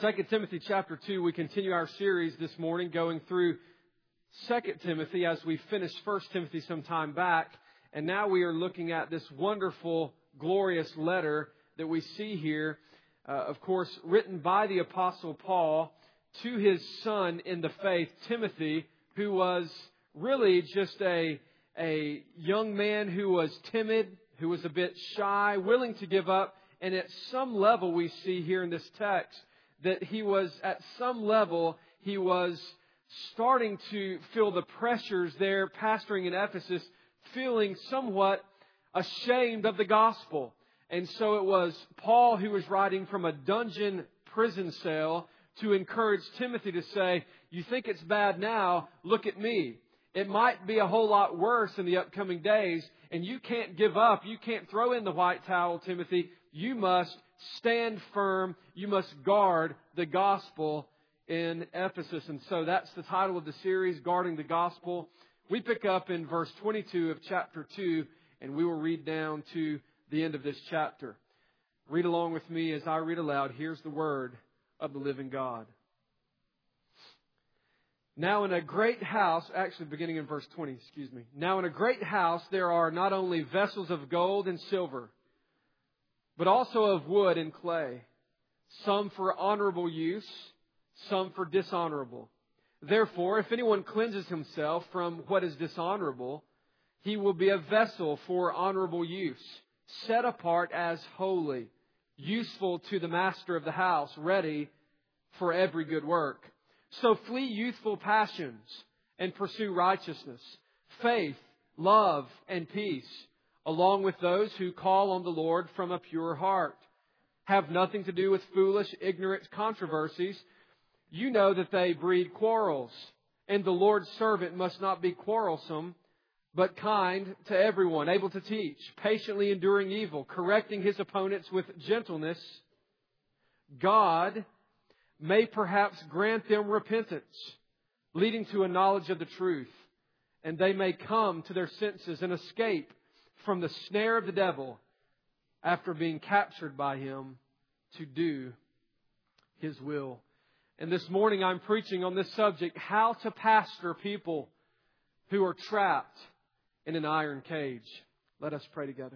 2 Timothy chapter 2, we continue our series this morning going through 2 Timothy as we finished 1 Timothy some time back. And now we are looking at this wonderful, glorious letter that we see here, of course, written by the Apostle Paul to his son in the faith, Timothy, who was really just a young man who was timid, who was a bit shy, willing to give up. And at some level we see here in this text that he was, at some level, he was starting to feel the pressures there, pastoring in Ephesus, feeling somewhat ashamed of the gospel. And so it was Paul who was writing from a dungeon prison cell to encourage Timothy to say, you think it's bad now, look at me. It might be a whole lot worse in the upcoming days, and you can't give up. You can't throw in the white towel, Timothy. You must stand firm. You must guard the gospel in Ephesus. And so that's the title of the series, Guarding the Gospel. We pick up in verse 22 of chapter 2, and we will read down to the end of this chapter. Read along with me as I read aloud. Here's the word of the living God. Now in a great house, actually beginning in verse 20, Now in a great house there are not only vessels of gold and silver, but also of wood and clay, some for honorable use, some for dishonorable. Therefore, if anyone cleanses himself from what is dishonorable, he will be a vessel for honorable use, set apart as holy, useful to the master of the house, ready for every good work. So flee youthful passions and pursue righteousness, faith, love, and peace, along with those who call on the Lord from a pure heart. Have nothing to do with foolish, ignorant controversies. You know that they breed quarrels, and the Lord's servant must not be quarrelsome, but kind to everyone, able to teach, patiently enduring evil, correcting his opponents with gentleness. God may perhaps grant them repentance, leading to a knowledge of the truth, and they may come to their senses and escape from the snare of the devil after being captured by him to do his will. And this morning I'm preaching on this subject, how to pastor people who are trapped in an iron cage. Let us pray together.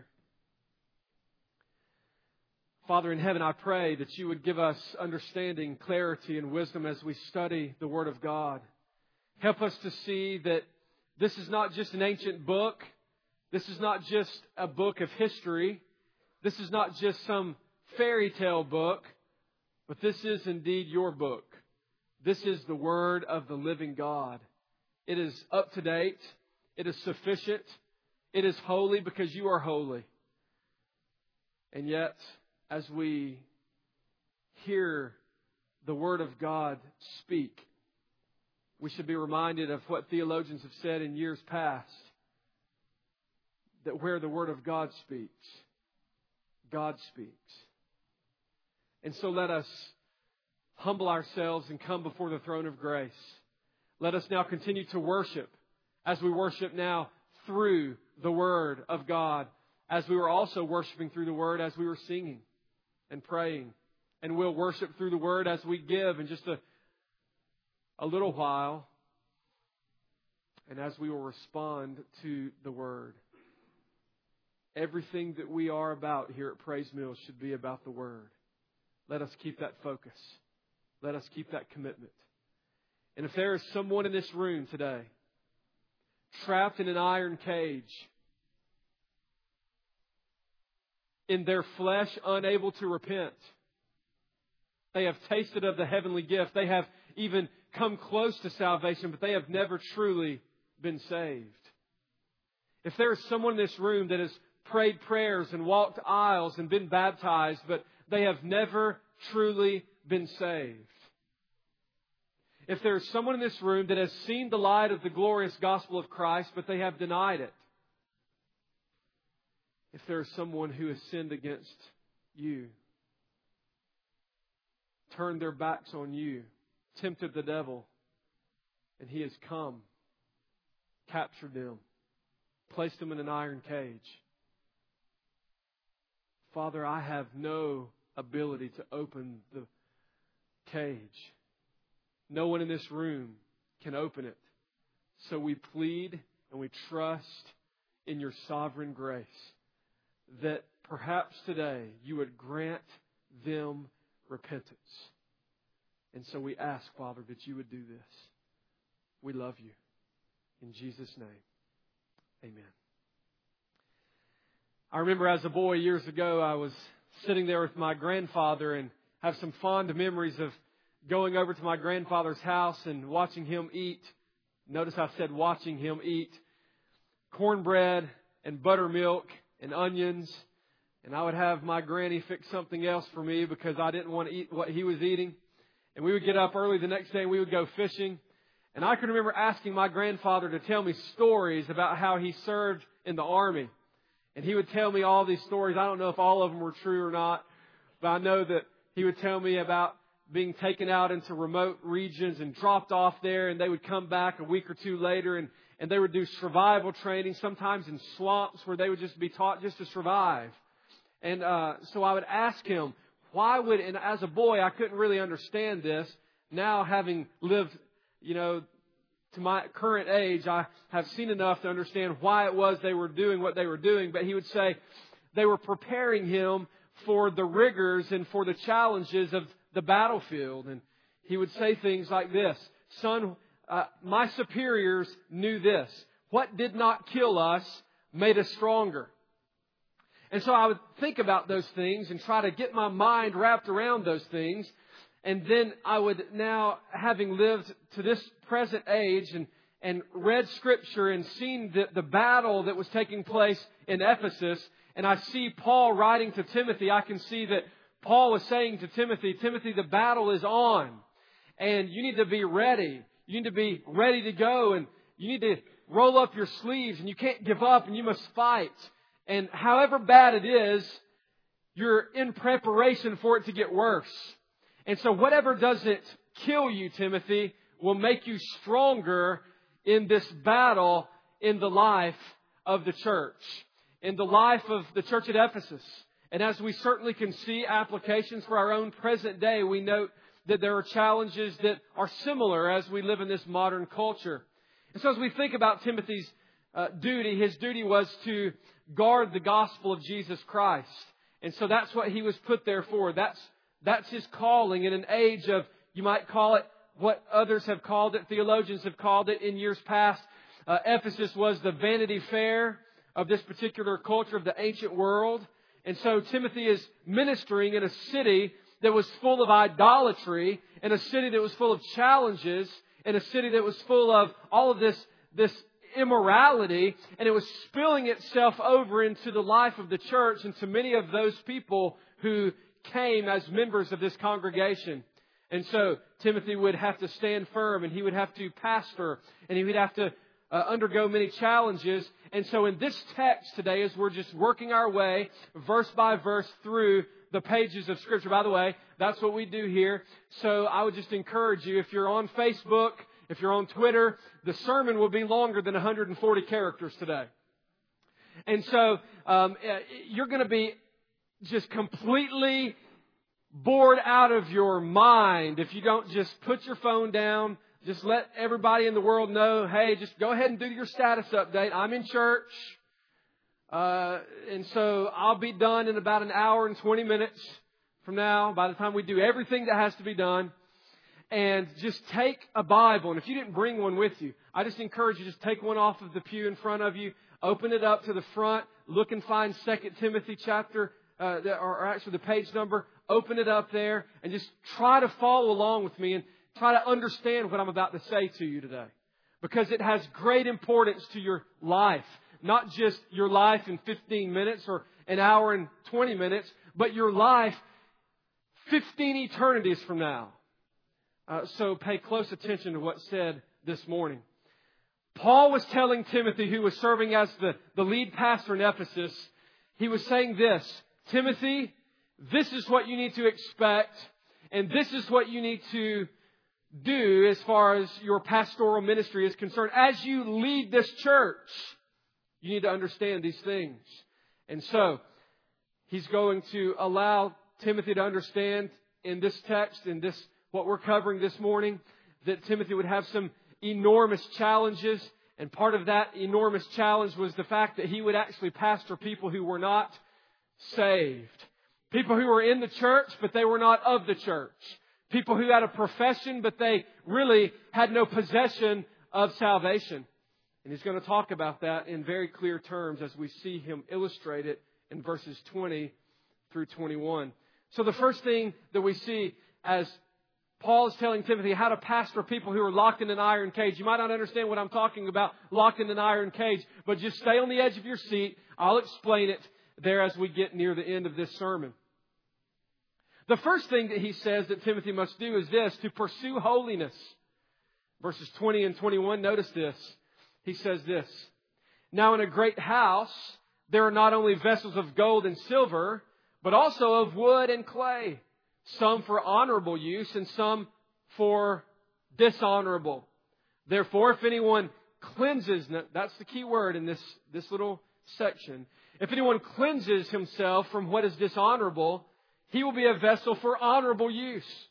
Father in heaven, I pray that you would give us understanding, clarity, and wisdom as we study the Word of God. Help us to see that this is not just an ancient book. This is not just a book of history. This is not just some fairy tale book, but this is indeed your book. This is the Word of the living God. It is up to date. It is sufficient. It is holy because you are holy. And yet, as we hear the Word of God speak, we should be reminded of what theologians have said in years past, that where the Word of God speaks, God speaks. And so let us humble ourselves and come before the throne of grace. Let us now continue to worship as we worship now through the Word of God, as we were also worshiping through the Word as we were singing and praying. And we'll worship through the Word as we give in just a little while, and as we will respond to the Word. Everything that we are about here at Praise Mills should be about the Word. Let us keep that focus. Let us keep that commitment. And if there is someone in this room today trapped in an iron cage, in their flesh, unable to repent, they have tasted of the heavenly gift. They have even come close to salvation, but they have never truly been saved. If there is someone in this room that has prayed prayers and walked aisles and been baptized, but they have never truly been saved. If there is someone in this room that has seen the light of the glorious gospel of Christ, but they have denied it. If there is someone who has sinned against you, turned their backs on you, tempted the devil, and he has come, captured them, placed them in an iron cage. Father, I have no ability to open the cage. No one in this room can open it. So we plead and we trust in your sovereign grace that perhaps today you would grant them repentance. And so we ask, Father, that you would do this. We love you. In Jesus' name, amen. I remember as a boy years ago, I was sitting there with my grandfather and have some fond memories of going over to my grandfather's house and watching him eat. Notice I said watching him eat cornbread and buttermilk and onions. And I would have my granny fix something else for me because I didn't want to eat what he was eating. And we would get up early the next day and we would go fishing. And I can remember asking my grandfather to tell me stories about how he served in the army. And he would tell me all these stories. I don't know if all of them were true or not, but I know that he would tell me about being taken out into remote regions and dropped off there, and they would come back a week or two later and they would do survival training, sometimes in swamps where they would just be taught just to survive. And so I would ask him, and as a boy, I couldn't really understand this. Now, having lived, to my current age, I have seen enough to understand why it was they were doing what they were doing. But he would say they were preparing him for the rigors and for the challenges of the battlefield. And he would say things like this: "Son, my superiors knew this. What did not kill us made us stronger." And so I would think about those things and try to get my mind wrapped around those things. And then I would now, having lived to this present age and read Scripture and seen the battle that was taking place in Ephesus, and I see Paul writing to Timothy, I can see that Paul was saying to Timothy, "Timothy, the battle is on, and you need to be ready. You need to be ready to go, and you need to roll up your sleeves, and you can't give up, and you must fight. And however bad it is, you're in preparation for it to get worse. And so whatever doesn't kill you, Timothy, will make you stronger in this battle in the life of the church, in the life of the church at Ephesus." And as we certainly can see applications for our own present day, we note that there are challenges that are similar as we live in this modern culture. And so as we think about Timothy's duty, his duty was to guard the gospel of Jesus Christ. And so that's what he was put there for. That's his calling in an age of, you might call it what others have called it, theologians have called it in years past. Ephesus was the Vanity Fair of this particular culture of the ancient world. And so Timothy is ministering in a city that was full of idolatry, in a city that was full of challenges, in a city that was full of all of this immorality, and it was spilling itself over into the life of the church and to many of those people who came as members of this congregation. And so Timothy would have to stand firm, and he would have to pastor, and he would have to undergo many challenges. And so in this text today, as we're just working our way verse by verse through the pages of Scripture. By the way, that's what we do here. So I would just encourage you, if you're on Facebook, if you're on Twitter, the sermon will be longer than 140 characters today. And so you're going to be just completely bored out of your mind if you don't just put your phone down, just let everybody in the world know, hey, just go ahead and do your status update. I'm in church. And so I'll be done in about an hour and 20 minutes from now, by the time we do everything that has to be done. And just take a Bible. And if you didn't bring one with you, I just encourage you, just take one off of the pew in front of you, open it up to the front, look and find 2 Timothy chapter, or actually the page number, open it up there, and just try to follow along with me and try to understand what I'm about to say to you today. Because it has great importance to your life. Not just your life in 15 minutes or an hour and 20 minutes, but your life 15 eternities from now. So pay close attention to what's said this morning. Paul was telling Timothy, who was serving as the lead pastor in Ephesus, he was saying this: Timothy, this is what you need to expect, and this is what you need to do as far as your pastoral ministry is concerned. As you lead this church, you need to understand these things. And so, he's going to allow Timothy to understand in this text, in this what we're covering this morning, that Timothy would have some enormous challenges. And part of that enormous challenge was the fact that he would actually pastor people who were not saved. People who were in the church, but they were not of the church. People who had a profession, but they really had no possession of salvation. And he's going to talk about that in very clear terms as we see him illustrate it in verses 20 through 21. So the first thing that we see as Paul is telling Timothy how to pastor people who are locked in an iron cage. You might not understand what I'm talking about, locked in an iron cage, but just stay on the edge of your seat. I'll explain it there as we get near the end of this sermon. The first thing that he says that Timothy must do is this, to pursue holiness. Verses 20 and 21, notice this. He says this, "Now in a great house there are not only vessels of gold and silver, but also of wood and clay, some for honorable use and some for dishonorable. Therefore, if anyone cleanses," that's the key word in this little section, "if anyone cleanses himself from what is dishonorable, he will be a vessel for honorable use.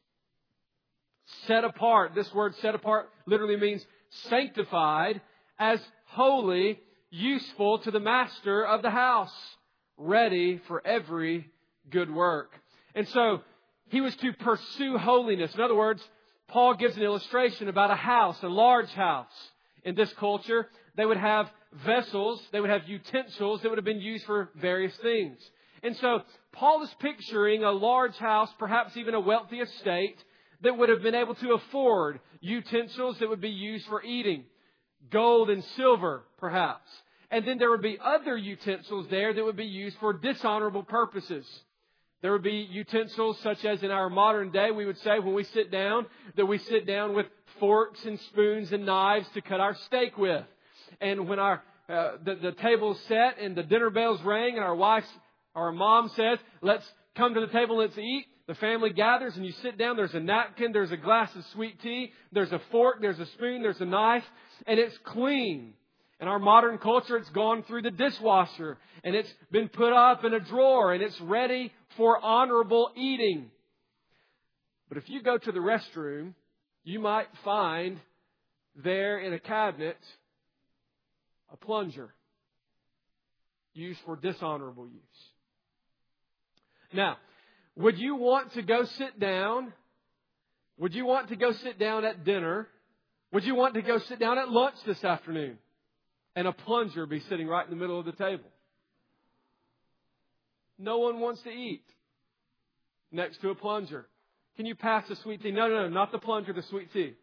Set apart." This word set apart literally means sanctified as holy, useful to the master of the house, ready for every good work. And so he was to pursue holiness. In other words, Paul gives an illustration about a house, a large house. In this culture, they would have vessels, they would have utensils that would have been used for various things. And so Paul is picturing a large house, perhaps even a wealthy estate, that would have been able to afford utensils that would be used for eating. Gold and silver, perhaps. And then there would be other utensils there that would be used for dishonorable purposes. There would be utensils such as in our modern day, we would say when we sit down, that we sit down with forks and spoons and knives to cut our steak with. And when the table's set and the dinner bells ring and our mom says, "Let's come to the table, let's eat." The family gathers and you sit down. There's a napkin. There's a glass of sweet tea. There's a fork. There's a spoon. There's a knife. And it's clean. In our modern culture, it's gone through the dishwasher. And it's been put up in a drawer. And it's ready for honorable eating. But if you go to the restroom, you might find there in a cabinet a plunger used for dishonorable use. Now, would you want to go sit down? Would you want to go sit down at dinner? Would you want to go sit down at lunch this afternoon? And a plunger be sitting right in the middle of the table? No one wants to eat next to a plunger. Can you pass the sweet tea? No, not the plunger, the sweet tea.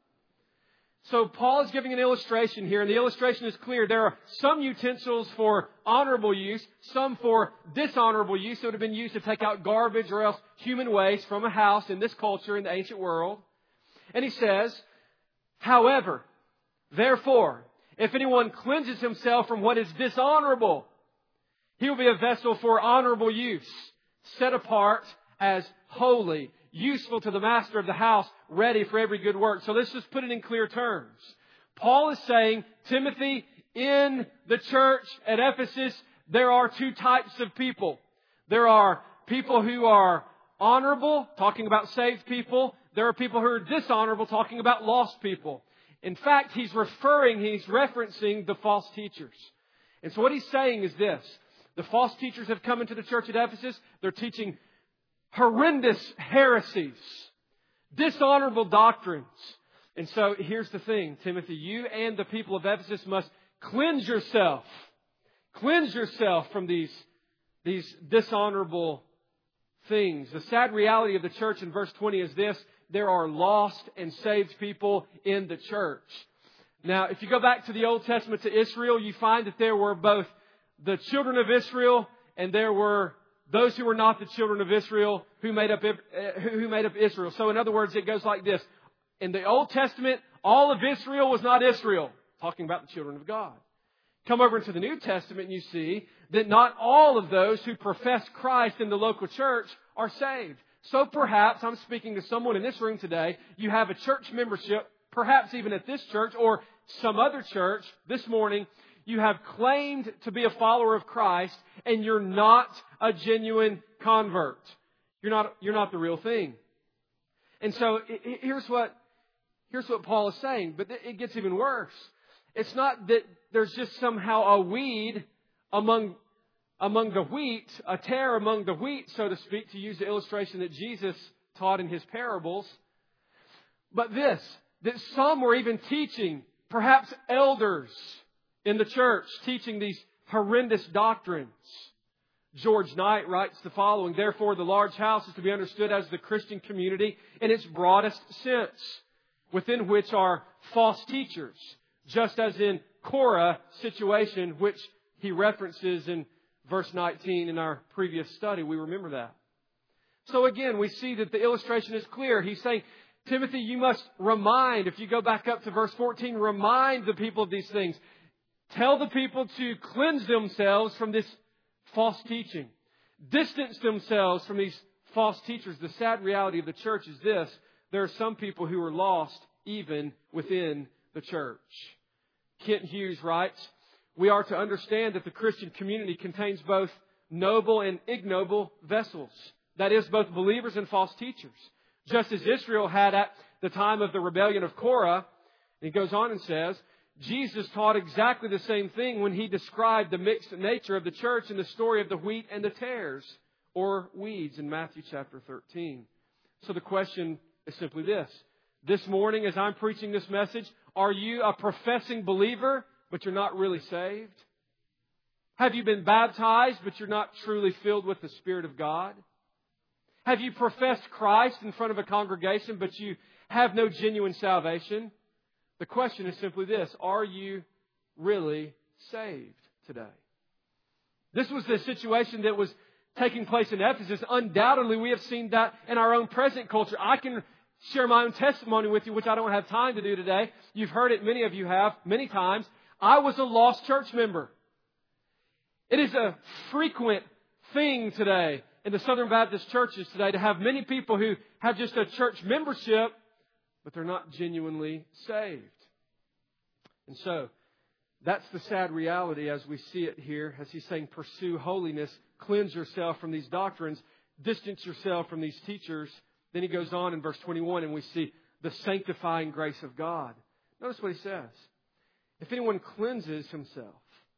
So Paul is giving an illustration here, and the illustration is clear. There are some utensils for honorable use, some for dishonorable use that would have been used to take out garbage or else human waste from a house in this culture in the ancient world. And he says, "However, therefore, if anyone cleanses himself from what is dishonorable, he will be a vessel for honorable use, set apart as holy, useful to the master of the house, ready for every good work." So let's just put it in clear terms. Paul is saying, Timothy, in the church at Ephesus, there are two types of people. There are people who are honorable, talking about saved people. There are people who are dishonorable, talking about lost people. In fact, he's referencing the false teachers. And so what he's saying is this. The false teachers have come into the church at Ephesus. They're teaching horrendous heresies, dishonorable doctrines. And so here's the thing, Timothy, you and the people of Ephesus must cleanse yourself. Cleanse yourself from these dishonorable things. The sad reality of the church in verse 20 is this: there are lost and saved people in the church. Now, if you go back to the Old Testament to Israel, you find that there were both the children of Israel and there were those who were not the children of Israel who made up Israel. So in other words, it goes like this. In the Old Testament, all of Israel was not Israel. Talking about the children of God. Come over into the New Testament and you see that not all of those who profess Christ in the local church are saved. So perhaps, I'm speaking to someone in this room today, you have a church membership, perhaps even at this church or some other church this morning. You have claimed to be a follower of Christ and you're not a genuine convert. You're not the real thing. And so here's what Paul is saying, but it gets even worse. It's not that there's just somehow a weed among the wheat, a tare among the wheat, so to speak, to use the illustration that Jesus taught in His parables. But that some were even teaching, perhaps elders in the church, teaching these horrendous doctrines. George Knight writes the following: "Therefore, the large house is to be understood as the Christian community in its broadest sense, within which are false teachers, just as in Korah's situation, which he references in verse 19 in our previous study." We remember that. So again, we see that the illustration is clear. He's saying, Timothy, you must remind, if you go back up to verse 14, remind the people of these things. Tell the people to cleanse themselves from this false teaching. Distance themselves from these false teachers. The sad reality of the church is this: there are some people who are lost even within the church. Kent Hughes writes, "We are to understand that the Christian community contains both noble and ignoble vessels. That is, both believers and false teachers. Just as Israel had at the time of the rebellion of Korah," and he goes on and says, "Jesus taught exactly the same thing when He described the mixed nature of the church in the story of the wheat and the tares, or weeds, in Matthew chapter 13. So the question is simply this. This morning, as I'm preaching this message, are you a professing believer, but you're not really saved? Have you been baptized, but you're not truly filled with the Spirit of God? Have you professed Christ in front of a congregation, but you have no genuine salvation? The question is simply this: are you really saved today?" This was the situation that was taking place in Ephesus. Undoubtedly, we have seen that in our own present culture. I can share my own testimony with you, which I don't have time to do today. You've heard it, many of you have, many times. I was a lost church member. It is a frequent thing today in the Southern Baptist churches today to have many people who have just a church membership, but they're not genuinely saved. And so, that's the sad reality as we see it here, as he's saying, pursue holiness, cleanse yourself from these doctrines, distance yourself from these teachers. Then he goes on in verse 21 and we see the sanctifying grace of God. Notice what he says. If anyone cleanses himself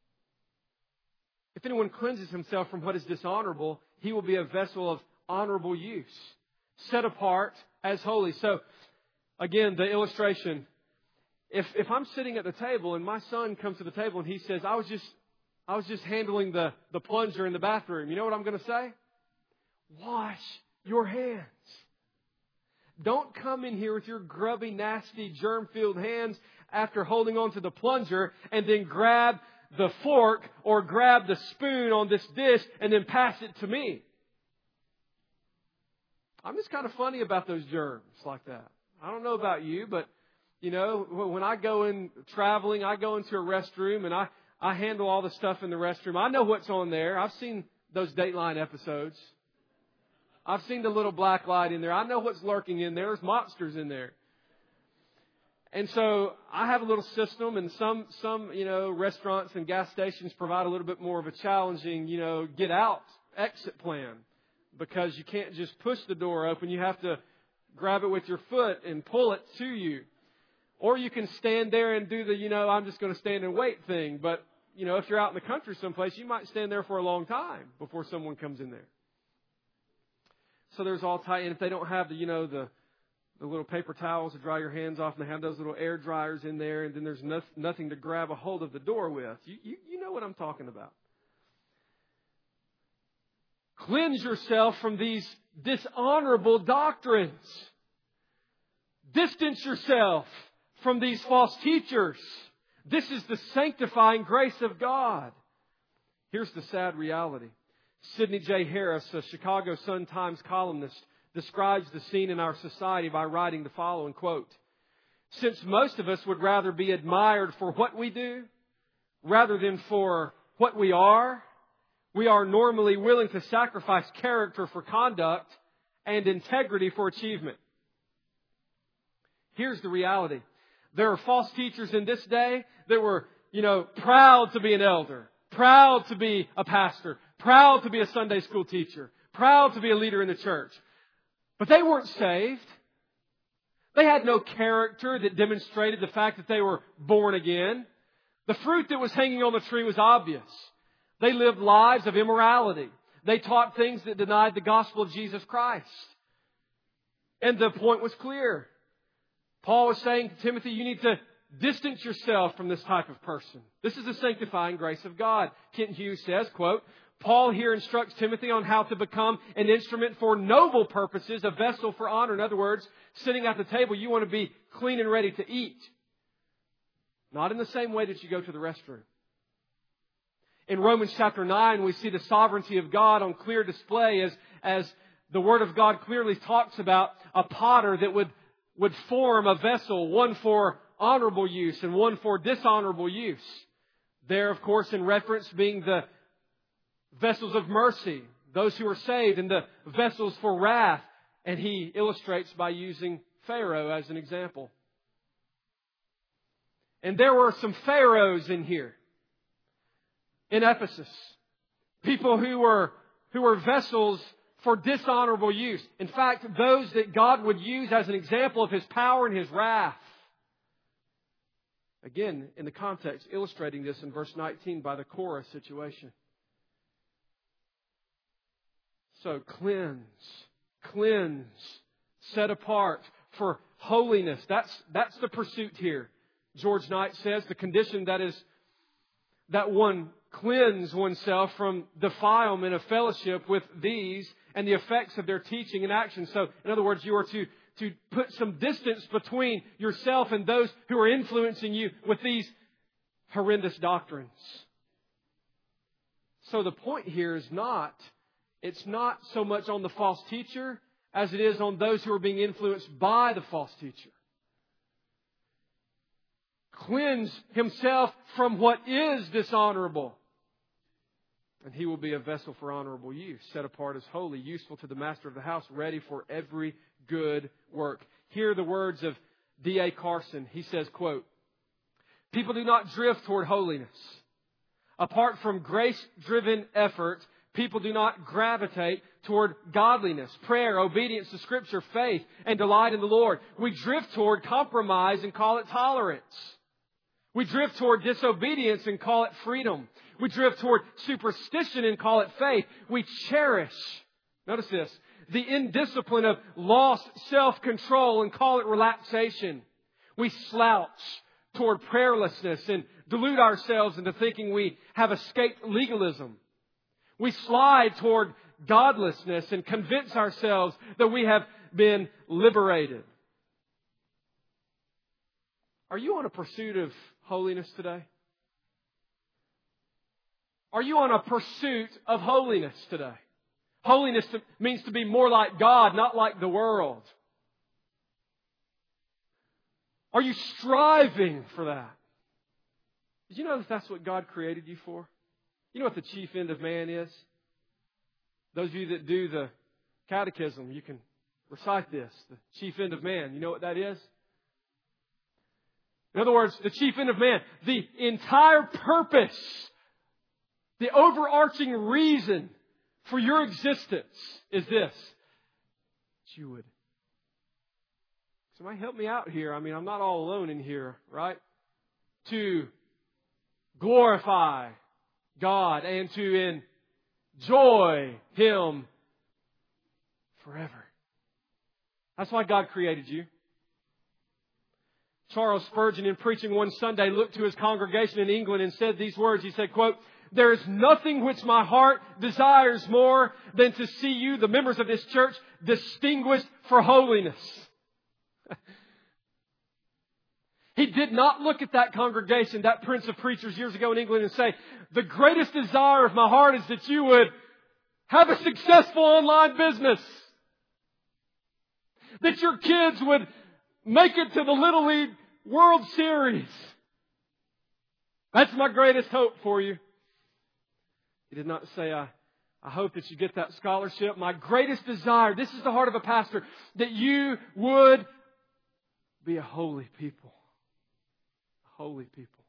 from what is dishonorable, he will be a vessel of honorable use, set apart as holy. So, again, the illustration. If I'm sitting at the table and my son comes to the table and he says, I was just handling the plunger in the bathroom. You know what I'm going to say? Wash your hands. Don't come in here with your grubby, nasty, germ-filled hands after holding on to the plunger and then grab the fork or grab the spoon on this dish and then pass it to me. I'm just kind of funny about those germs like that. I don't know about you, but you know, when I go in traveling, I go into a restroom and I handle all the stuff in the restroom. I know what's on there. I've seen those Dateline episodes. I've seen the little black light in there. I know what's lurking in there. There's monsters in there. And so I have a little system, and some restaurants and gas stations provide a little bit more of a challenging, get out exit plan, because you can't just push the door open. You have to grab it with your foot and pull it to you. Or you can stand there and do the, I'm just going to stand and wait thing. But, if you're out in the country someplace, you might stand there for a long time before someone comes in there. So there's all type. And if they don't have the little paper towels to dry your hands off, and they have those little air dryers in there, and then there's nothing to grab a hold of the door with. You know what I'm talking about. Cleanse yourself from these dishonorable doctrines. Distance yourself from these false teachers. This is the sanctifying grace of God. Here's the sad reality. Sidney J. Harris, a Chicago Sun-Times columnist, describes the scene in our society by writing the following quote: "Since most of us would rather be admired for what we do rather than for what we are normally willing to sacrifice character for conduct and integrity for achievement." Here's the reality. There are false teachers in this day that were, proud to be an elder, proud to be a pastor, proud to be a Sunday school teacher, proud to be a leader in the church. But they weren't saved. They had no character that demonstrated the fact that they were born again. The fruit that was hanging on the tree was obvious. They lived lives of immorality. They taught things that denied the gospel of Jesus Christ. And the point was clear. Paul was saying to Timothy, you need to distance yourself from this type of person. This is the sanctifying grace of God. Kent Hughes says, quote, Paul here instructs Timothy on how to become an instrument for noble purposes, a vessel for honor. In other words, sitting at the table, you want to be clean and ready to eat. Not in the same way that you go to the restroom. In Romans chapter 9, we see the sovereignty of God on clear display as the Word of God clearly talks about a potter that would form a vessel, one for honorable use and one for dishonorable use. There, of course, in reference being the vessels of mercy, those who are saved, and the vessels for wrath. And he illustrates by using Pharaoh as an example. And there were some pharaohs in here, in Ephesus. People who were vessels for dishonorable use. In fact, those that God would use as an example of His power and His wrath. Again, in the context, illustrating this in verse 19 by the Korah situation. So cleanse, set apart for holiness. That's the pursuit here. George Knight says the condition that one cleanse oneself from defilement of fellowship with these and the effects of their teaching and action. So, in other words, you are to put some distance between yourself and those who are influencing you with these horrendous doctrines. So the point here is it's not so much on the false teacher as it is on those who are being influenced by the false teacher. Cleanse himself from what is dishonorable, and he will be a vessel for honorable use, set apart as holy, useful to the master of the house, ready for every good work. Hear the words of D.A. Carson. He says, quote, people do not drift toward holiness. Apart from grace-driven effort, people do not gravitate toward godliness, prayer, obedience to Scripture, faith, and delight in the Lord. We drift toward compromise and call it tolerance. We drift toward disobedience and call it freedom. We drift toward superstition and call it faith. We cherish, notice this, the indiscipline of lost self-control and call it relaxation. We slouch toward prayerlessness and delude ourselves into thinking we have escaped legalism. We slide toward godlessness and convince ourselves that we have been liberated. Are you on a pursuit of holiness today? Are you on a pursuit of holiness today? Holiness means to be more like God, not like the world. Are you striving for that? Did you know that that's what God created you for? You know what the chief end of man is? Those of you that do the catechism, you can recite this. The chief end of man. You know what that is? In other words, the chief end of man, the entire purpose, the overarching reason for your existence is this. That you would. Somebody help me out here. I mean, I'm not all alone in here, right? To glorify God and to enjoy Him forever. That's why God created you. Charles Spurgeon, in preaching one Sunday, looked to his congregation in England and said these words. He said, quote, there is nothing which my heart desires more than to see you, the members of this church, distinguished for holiness. He did not look at that congregation, that prince of preachers years ago in England, and say, the greatest desire of my heart is that you would have a successful online business. That your kids would make it to the Little League World Series. That's my greatest hope for you. He did not say, I hope that you get that scholarship. My greatest desire, this is the heart of a pastor, that you would be a holy people. Holy people.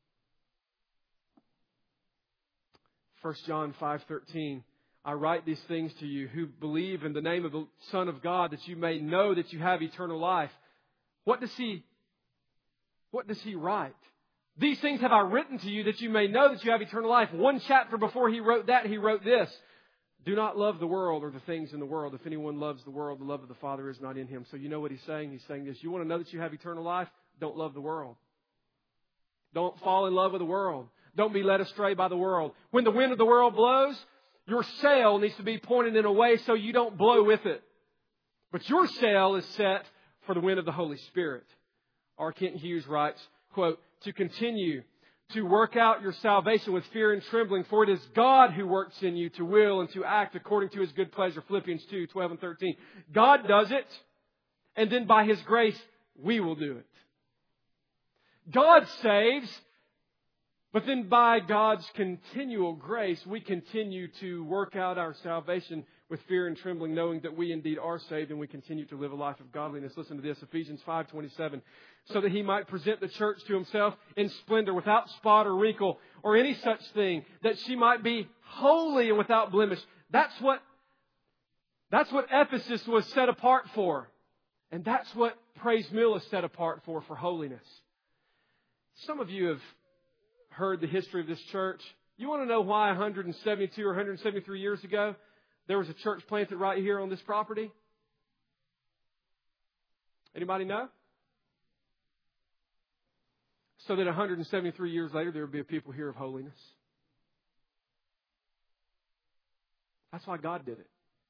1 John 5:13. I write these things to you who believe in the name of the Son of God, that you may know that you have eternal life. what does he write? These things have I written to you that you may know that you have eternal life. One chapter before he wrote that, he wrote this. Do not love the world or the things in the world. If anyone loves the world, the love of the Father is not in him. So you know what he's saying? He's saying this. You want to know that you have eternal life? Don't love the world. Don't fall in love with the world. Don't be led astray by the world. When the wind of the world blows, your sail needs to be pointed in a way so you don't blow with it. But your sail is set for the wind of the Holy Spirit. R. Kent Hughes writes, quote, to continue to work out your salvation with fear and trembling, for it is God who works in you to will and to act according to His good pleasure. Philippians 2, 12 and 13. God does it, and then by His grace, we will do it. God saves, but then by God's continual grace, we continue to work out our salvation with fear and trembling, knowing that we indeed are saved and we continue to live a life of godliness. Listen to this, Ephesians 5:27. So that He might present the church to Himself in splendor, without spot or wrinkle or any such thing, that she might be holy and without blemish. That's what Ephesus was set apart for. And that's what Praise Mill is set apart for holiness. Some of you have heard the history of this church. You want to know why 172 or 173 years ago there was a church planted right here on this property? Anybody know? So that 173 years later there would be a people here of holiness. That's why God did it.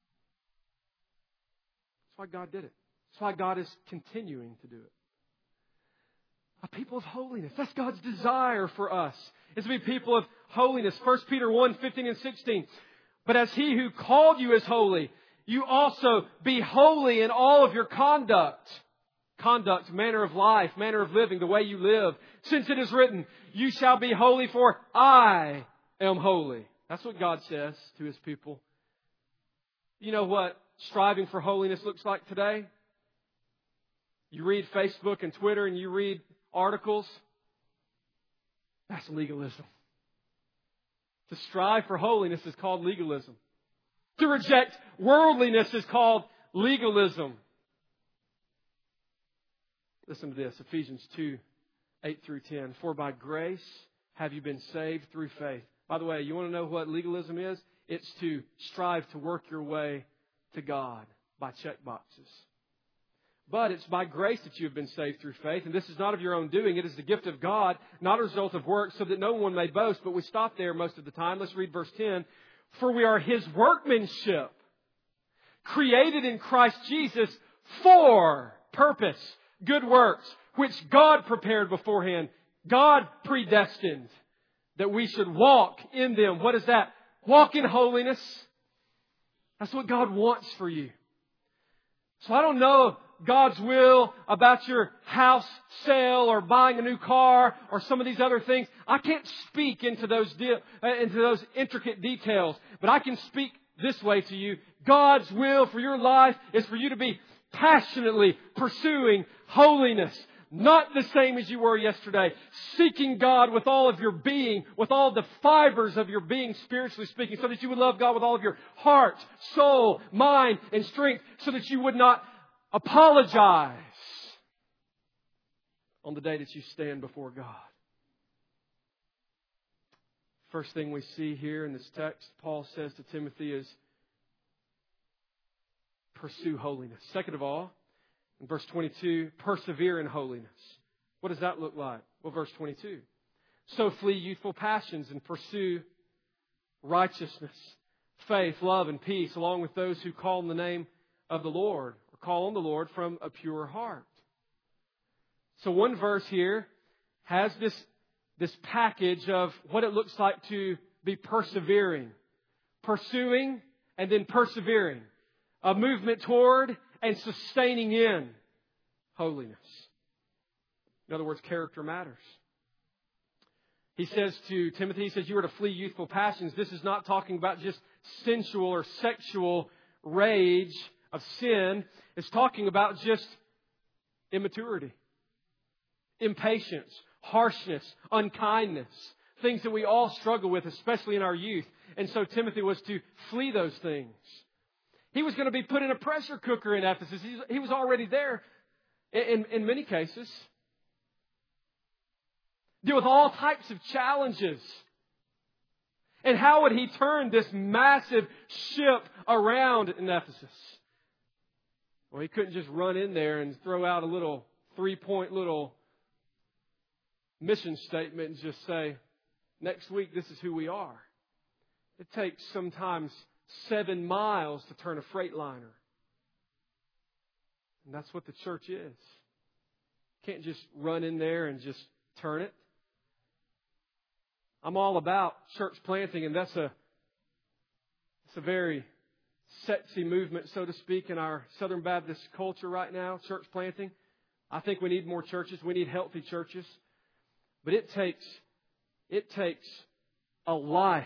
That's why God did it. That's why God is continuing to do it. A people of holiness. That's God's desire for us, is to be people of holiness. 1 Peter 1, 15 and 16. But as He who called you is holy, you also be holy in all of your conduct. Conduct, manner of life, manner of living, the way you live. Since it is written, you shall be holy, for I am holy. That's what God says to His people. You know what striving for holiness looks like today? You read Facebook and Twitter and you read articles. That's legalism. To strive for holiness is called legalism. To reject worldliness is called legalism. Listen to this, Ephesians 2, 8 through 10. For by grace have you been saved through faith. By the way, you want to know what legalism is? It's to strive to work your way to God by check boxes. But it's by grace that you have been saved through faith. And this is not of your own doing. It is the gift of God, not a result of works, so that no one may boast. But we stop there most of the time. Let's read verse 10. For we are His workmanship, created in Christ Jesus for purpose, good works, which God prepared beforehand. God predestined that we should walk in them. What is that? Walk in holiness. That's what God wants for you. So I don't know God's will about your house sale or buying a new car or some of these other things. I can't speak into those intricate details, but I can speak this way to you. God's will for your life is for you to be passionately pursuing holiness. Not the same as you were yesterday. Seeking God with all of your being, with all the fibers of your being, spiritually speaking, so that you would love God with all of your heart, soul, mind, and strength, so that you would not apologize on the day that you stand before God. First thing we see here in this text, Paul says to Timothy, is pursue holiness. Second of all, in verse 22, persevere in holiness. What does that look like? Well, verse 22. So flee youthful passions and pursue righteousness, faith, love, and peace, along with those who call on the name of the Lord, or call on the Lord from a pure heart. So one verse here has this package of what it looks like to be persevering. Pursuing and then persevering. A movement toward and sustaining in holiness. In other words, character matters. He says to Timothy, he says, you are to flee youthful passions. This is not talking about just sensual or sexual rage of sin. It's talking about just immaturity, impatience, harshness, unkindness. Things that we all struggle with, especially in our youth. And so Timothy was to flee those things. He was going to be put in a pressure cooker in Ephesus. He was already there. in many cases. Deal with all types of challenges. And how would he turn this massive ship around in Ephesus? Well, he couldn't just run in there and throw out a little 3-point little mission statement and just say, next week, this is who we are. It takes sometimes 7 miles to turn a freight liner. And that's what the church is. You can't just run in there and just turn it. I'm all about church planting, and it's a very sexy movement, so to speak, in our Southern Baptist culture right now, church planting. I think we need more churches. We need healthy churches. But it takes a life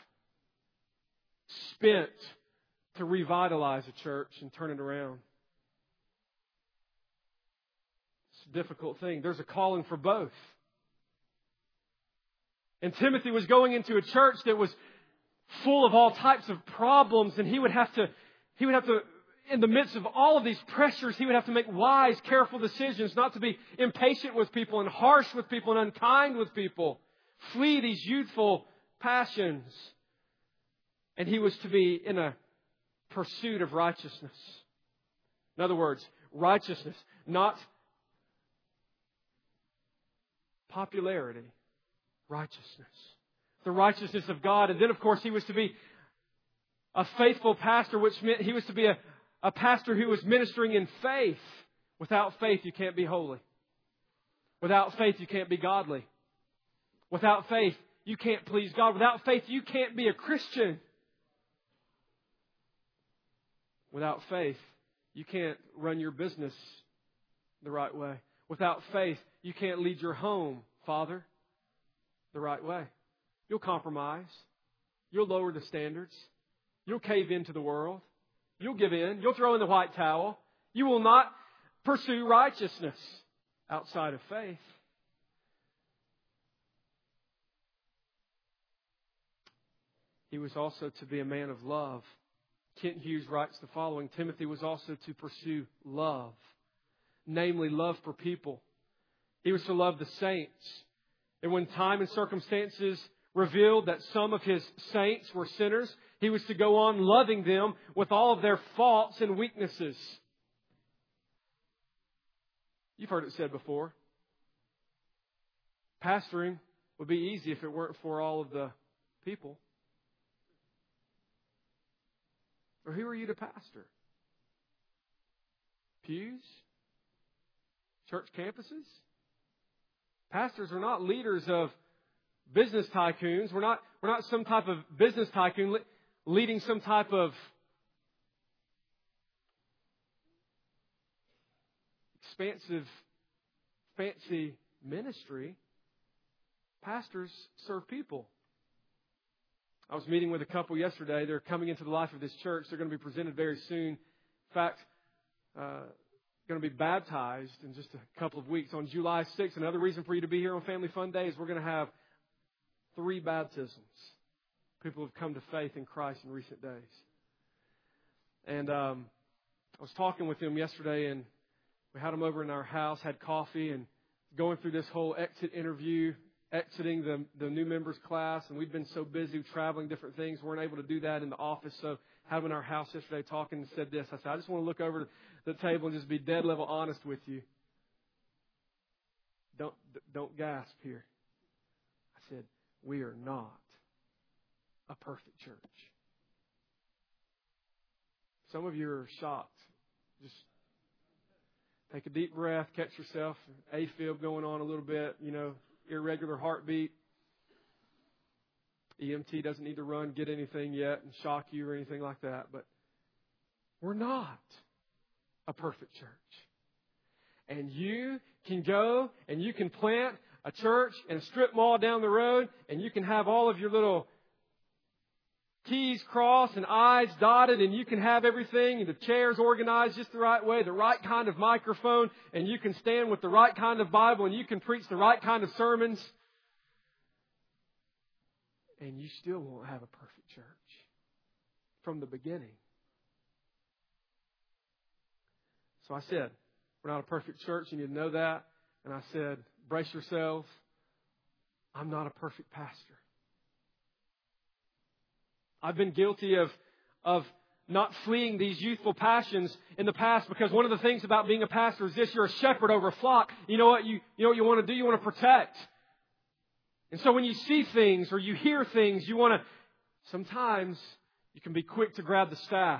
spent to revitalize a church and turn it around. It's a difficult thing. There's a calling for both. And Timothy was going into a church that was full of all types of problems, and he would have to, in the midst of all of these pressures, he would have to make wise, careful decisions, not to be impatient with people and harsh with people and unkind with people. Flee these youthful passions. And he was to be in a pursuit of righteousness. In other words, righteousness, not popularity. Righteousness. The righteousness of God. And then, of course, he was to be a faithful pastor, which meant he was to be a pastor who was ministering in faith. Without faith, you can't be holy. Without faith, you can't be godly. Without faith, you can't please God. Without faith, you can't be a Christian. Without faith, you can't run your business the right way. Without faith, you can't lead your home, Father, the right way. You'll compromise. You'll lower the standards. You'll cave into the world. You'll give in. You'll throw in the white towel. You will not pursue righteousness outside of faith. He was also to be a man of love. Kent Hughes writes the following: Timothy was also to pursue love, namely love for people. He was to love the saints. And when time and circumstances revealed that some of his saints were sinners, he was to go on loving them with all of their faults and weaknesses. You've heard it said before. Pastoring would be easy if it weren't for all of the people. Or who are you to pastor? Pews? Church campuses? Pastors are not leaders of business tycoons. We're not some type of business tycoon leading some type of expansive, fancy ministry. Pastors serve people. I was meeting with a couple yesterday. They're coming into the life of this church. They're going to be presented very soon. In fact, going to be baptized in just a couple of weeks on July 6th. Another reason for you to be here on Family Fun Day is we're going to have 3 baptisms. People have come to faith in Christ in recent days. And I was talking with them yesterday, and we had them over in our house, had coffee, and going through this whole exit interview, exiting the new members class. And we've been so busy traveling different things, weren't able to do that in the office. So had them in our house yesterday talking, and said this. I said, I just want to look over the table and just be dead level honest with you. Don't gasp here. I said, we are not a perfect church. Some of you are shocked. Just take a deep breath, catch yourself. AFib going on a little bit, irregular heartbeat. EMT doesn't need to run, get anything yet and shock you or anything like that. But we're not a perfect church. And you can go and you can plant a church in a strip mall down the road, and you can have all of your little T's crossed and I's dotted, and you can have everything, and the chairs organized just the right way, the right kind of microphone, and you can stand with the right kind of Bible, and you can preach the right kind of sermons. And you still won't have a perfect church from the beginning. So I said, We're not a perfect church. You need to know that. And I said, brace yourselves. I'm not a perfect pastor. I've been guilty of not fleeing these youthful passions in the past, because one of the things about being a pastor is this: you're a shepherd over a flock. You know what you want to do? You want to protect. And so when you see things or you hear things, you want to, sometimes you can be quick to grab the staff.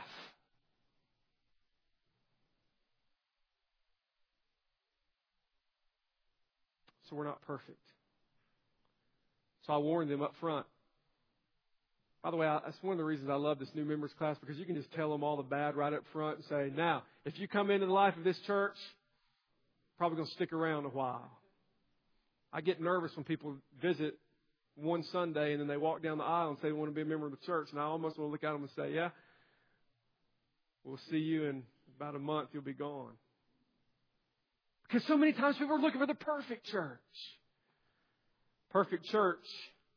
So we're not perfect. So I warned them up front. By the way, that's one of the reasons I love this new members class, because you can just tell them all the bad right up front and say, now, if you come into the life of this church, probably going to stick around a while. I get nervous when people visit one Sunday and then they walk down the aisle and say they want to be a member of the church. And I almost want to look at them and say, yeah, we'll see you in about a month. You'll be gone. Because so many times people are looking for the perfect church. Perfect church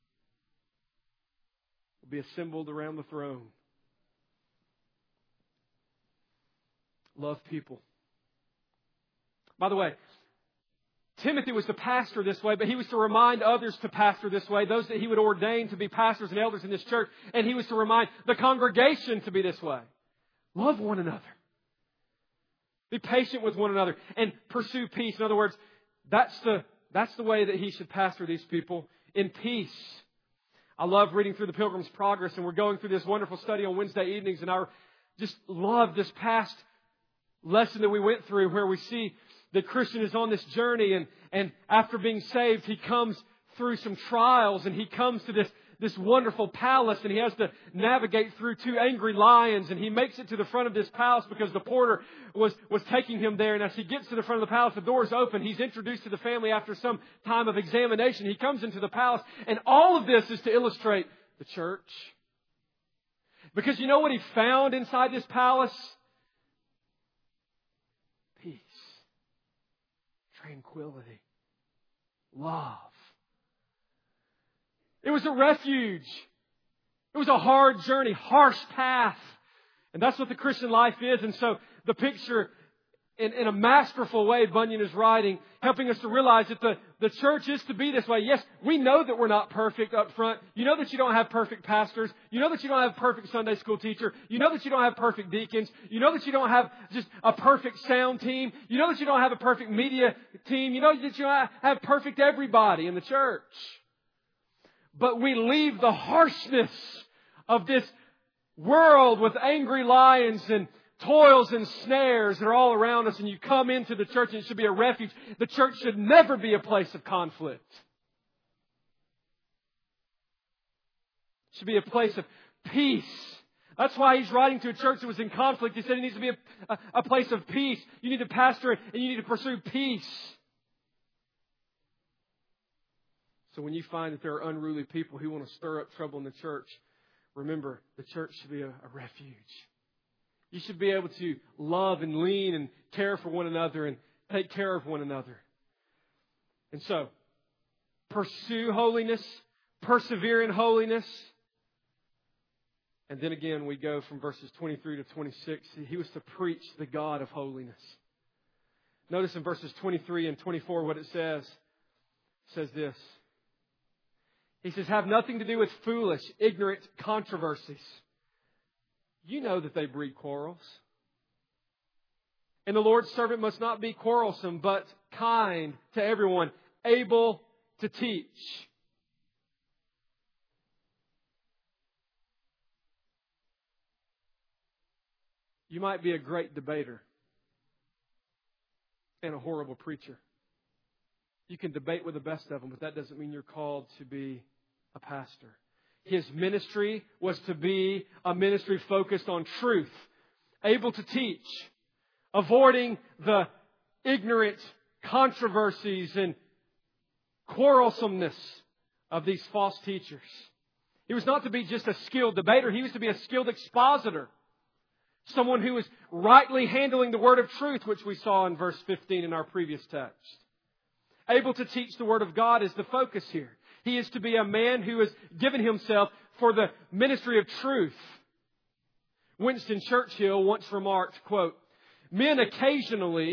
will be assembled around the throne. Love people. By the way, Timothy was to pastor this way, but he was to remind others to pastor this way, those that he would ordain to be pastors and elders in this church, and he was to remind the congregation to be this way. Love one another. Be patient with one another and pursue peace. In other words, that's the way that he should pastor these people, in peace. I love reading through the Pilgrim's Progress, and we're going through this wonderful study on Wednesday evenings, and I just love this past lesson that we went through, where we see the Christian is on this journey, and after being saved, he comes through some trials, and he comes to this wonderful palace, and he has to navigate through two angry lions, and he makes it to the front of this palace because the porter was taking him there. And as he gets to the front of the palace, the door's open. He's introduced to the family after some time of examination. He comes into the palace, and all of this is to illustrate the church. Because you know what he found inside this palace? Peace, tranquility, love. It was a refuge. It was a hard journey, harsh path. And that's what the Christian life is. And so the picture, in a masterful way, Bunyan is writing, helping us to realize that the church is to be this way. Yes, we know that we're not perfect up front. You know that you don't have perfect pastors. You know that you don't have a perfect Sunday school teacher. You know that you don't have perfect deacons. You know that you don't have just a perfect sound team. You know that you don't have a perfect media team. You know that you don't have perfect everybody in the church. But we leave the harshness of this world with angry lions and toils and snares that are all around us, and you come into the church, and it should be a refuge. The church should never be a place of conflict. It should be a place of peace. That's why he's writing to a church that was in conflict. He said it needs to be a place of peace. You need to pastor it, and you need to pursue peace. So when you find that there are unruly people who want to stir up trouble in the church, remember, the church should be a refuge. You should be able to love and lean and care for one another and take care of one another. And so, pursue holiness, persevere in holiness. And then again, we go from verses 23 to 26. He was to preach the God of holiness. Notice in verses 23 and 24 what it says. It says this. He says, have nothing to do with foolish, ignorant controversies. You know that they breed quarrels. And the Lord's servant must not be quarrelsome, but kind to everyone, able to teach. You might be a great debater and a horrible preacher. You can debate with the best of them, but that doesn't mean you're called to be a pastor. His ministry was to be a ministry focused on truth, able to teach, avoiding the ignorant controversies and quarrelsomeness of these false teachers. He was not to be just a skilled debater. He was to be a skilled expositor. Someone who was rightly handling the word of truth, which we saw in verse 15 in our previous text. Able to teach the Word of God is the focus here. He is to be a man who has given himself for the ministry of truth. Winston Churchill once remarked, quote, men occasionally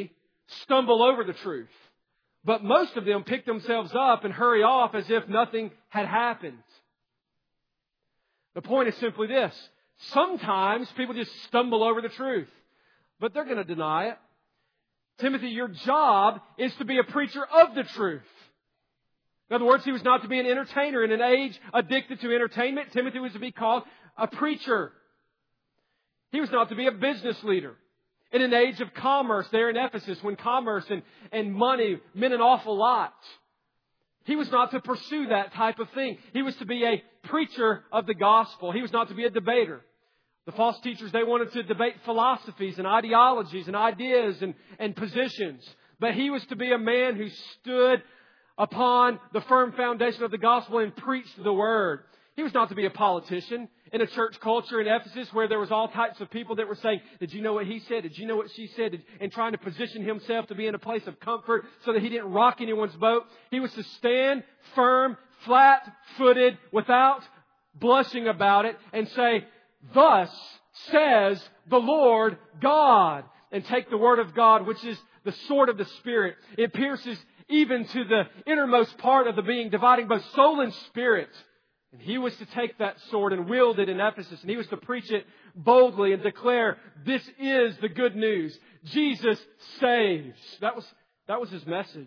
stumble over the truth. But most of them pick themselves up and hurry off as if nothing had happened. The point is simply this. Sometimes people just stumble over the truth, but they're going to deny it. Timothy, your job is to be a preacher of the truth. In other words, he was not to be an entertainer in an age addicted to entertainment. Timothy was to be called a preacher. He was not to be a business leader. In an age of commerce there in Ephesus, when commerce and money meant an awful lot, he was not to pursue that type of thing. He was to be a preacher of the gospel. He was not to be a debater. The false teachers, they wanted to debate philosophies and ideologies and ideas and positions. But he was to be a man who stood upon the firm foundation of the gospel and preached the word. He was not to be a politician in a church culture in Ephesus where there was all types of people that were saying, did you know what he said? Did you know what she said? And trying to position himself to be in a place of comfort so that he didn't rock anyone's boat. He was to stand firm, flat-footed, without blushing about it, and say, thus says the Lord God. And take the word of God, which is the sword of the Spirit. It pierces even to the innermost part of the being, dividing both soul and spirit. And he was to take that sword and wield it in Ephesus. And he was to preach it boldly and declare, this is the good news. Jesus saves. That was his message.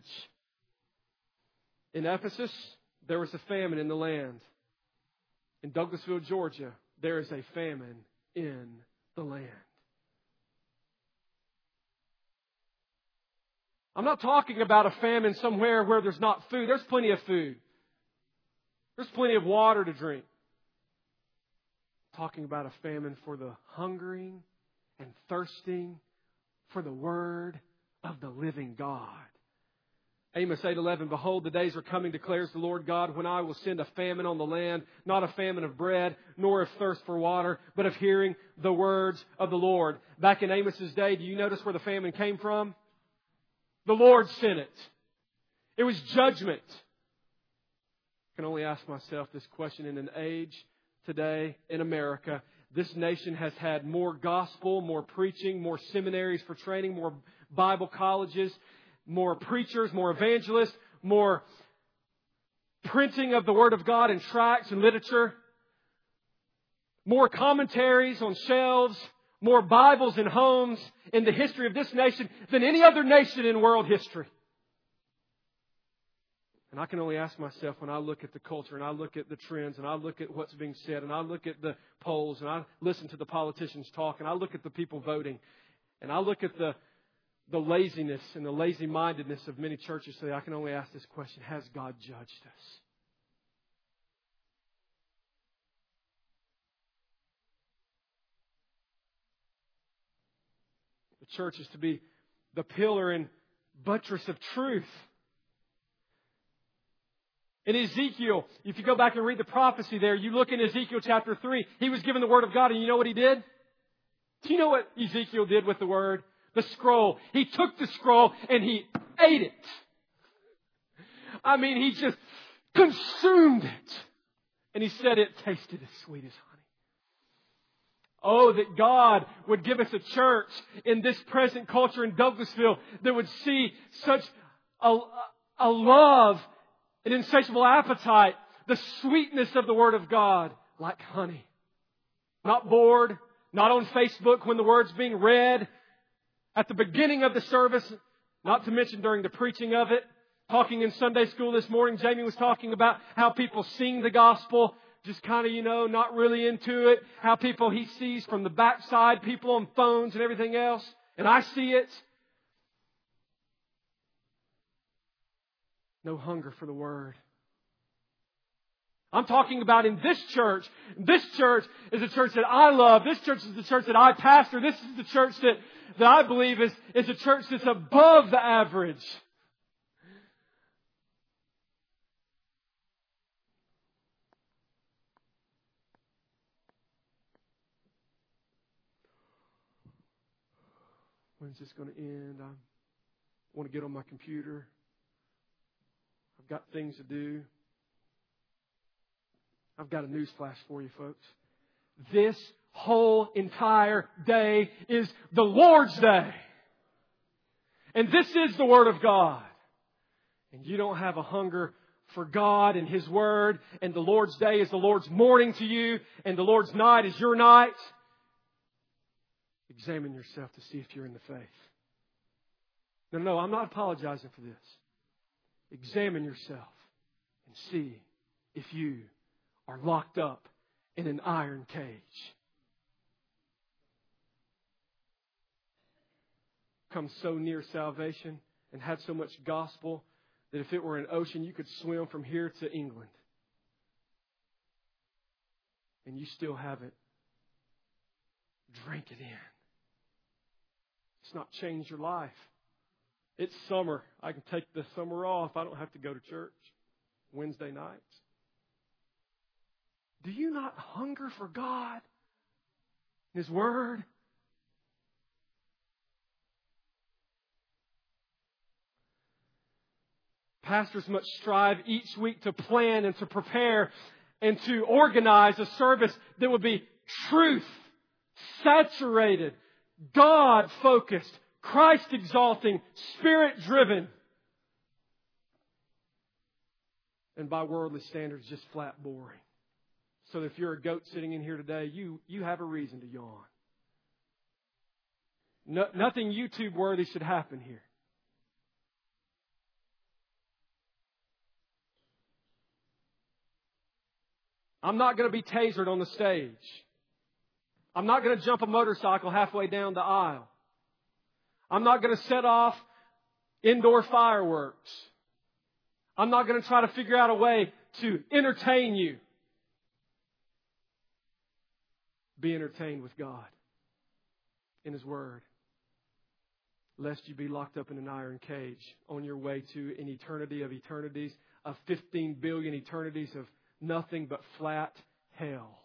In Ephesus, there was a famine in the land. In Douglasville, Georgia, there is a famine in the land. I'm not talking about a famine somewhere where there's not food. There's plenty of food. There's plenty of water to drink. I'm talking about a famine for the hungering and thirsting for the word of the living God. Amos 8:11, behold, the days are coming, declares the Lord God, when I will send a famine on the land, not a famine of bread, nor of thirst for water, but of hearing the words of the Lord. Back in Amos's day, do you notice where the famine came from? The Lord sent it. It was judgment. I can only ask myself this question in an age today in America. This nation has had more gospel, more preaching, more seminaries for training, more Bible colleges, more preachers, more evangelists, more printing of the Word of God in tracts and literature, more commentaries on shelves, more Bibles in homes in the history of this nation than any other nation in world history. And I can only ask myself, when I look at the culture and I look at the trends and I look at what's being said and I look at the polls and I listen to the politicians talk and I look at the people voting and I look at the laziness and the lazy-mindedness of many churches today, I can only ask this question, has God judged us? The church is to be the pillar and buttress of truth. In Ezekiel, if you go back and read the prophecy there, you look in Ezekiel chapter 3, he was given the Word of God, and you know what he did? Do you know what Ezekiel did with the Word? The scroll. He took the scroll and he ate it. I mean, he just consumed it. And he said it tasted as sweet as honey. Oh, that God would give us a church in this present culture in Douglasville that would see such a love, an insatiable appetite, the sweetness of the Word of God like honey. Not bored, not on Facebook when the Word's being read, at the beginning of the service, not to mention during the preaching of it. Talking in Sunday school this morning, Jamie was talking about how people sing the gospel, just kind of, not really into it. How people he sees from the backside, people on phones and everything else. And I see it. No hunger for the Word. I'm talking about in this church. This church is a church that I love. This church is the church that I pastor. This is the church that I believe is a church that's above the average. When's this going to end? I want to get on my computer. I've got things to do. I've got a news flash for you, folks. This whole entire day is the Lord's day. And this is the Word of God. And you don't have a hunger for God and His Word, and the Lord's day is the Lord's morning to you, and the Lord's night is your night, examine yourself to see if you're in the faith. No, I'm not apologizing for this. Examine yourself and see if you are locked up in an iron cage. Come so near salvation and had so much gospel that if it were an ocean, you could swim from here to England. And you still haven't drank it in. It's not changed your life. It's summer. I can take the summer off. I don't have to go to church Wednesday nights. Do you not hunger for God and His Word? Pastors must strive each week to plan and to prepare and to organize a service that would be truth, saturated, God-focused, Christ-exalting, Spirit-driven. And by worldly standards, just flat boring. So that if you're a goat sitting in here today, you have a reason to yawn. Nothing YouTube-worthy should happen here. I'm not going to be tasered on the stage. I'm not going to jump a motorcycle halfway down the aisle. I'm not going to set off indoor fireworks. I'm not going to try to figure out a way to entertain you. Be entertained with God in His Word, lest you be locked up in an iron cage on your way to an eternity of eternities, of 15 billion eternities of nothing but flat hell.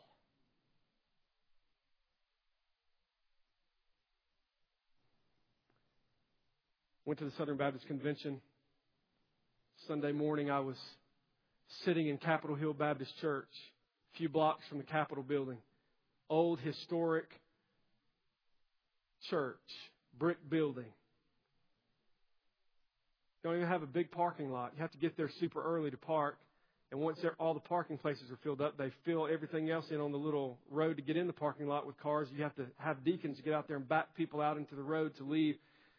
Went to the Southern Baptist Convention. Sunday morning I was sitting in Capitol Hill Baptist Church, a few blocks from the Capitol building. Old historic church, brick building. Don't even have a big parking lot. You have to get there super early to park. And once all the parking places are filled up, they fill everything else in on the little road to get in the parking lot with cars. You have to have deacons get out there and back people out into the road to leave.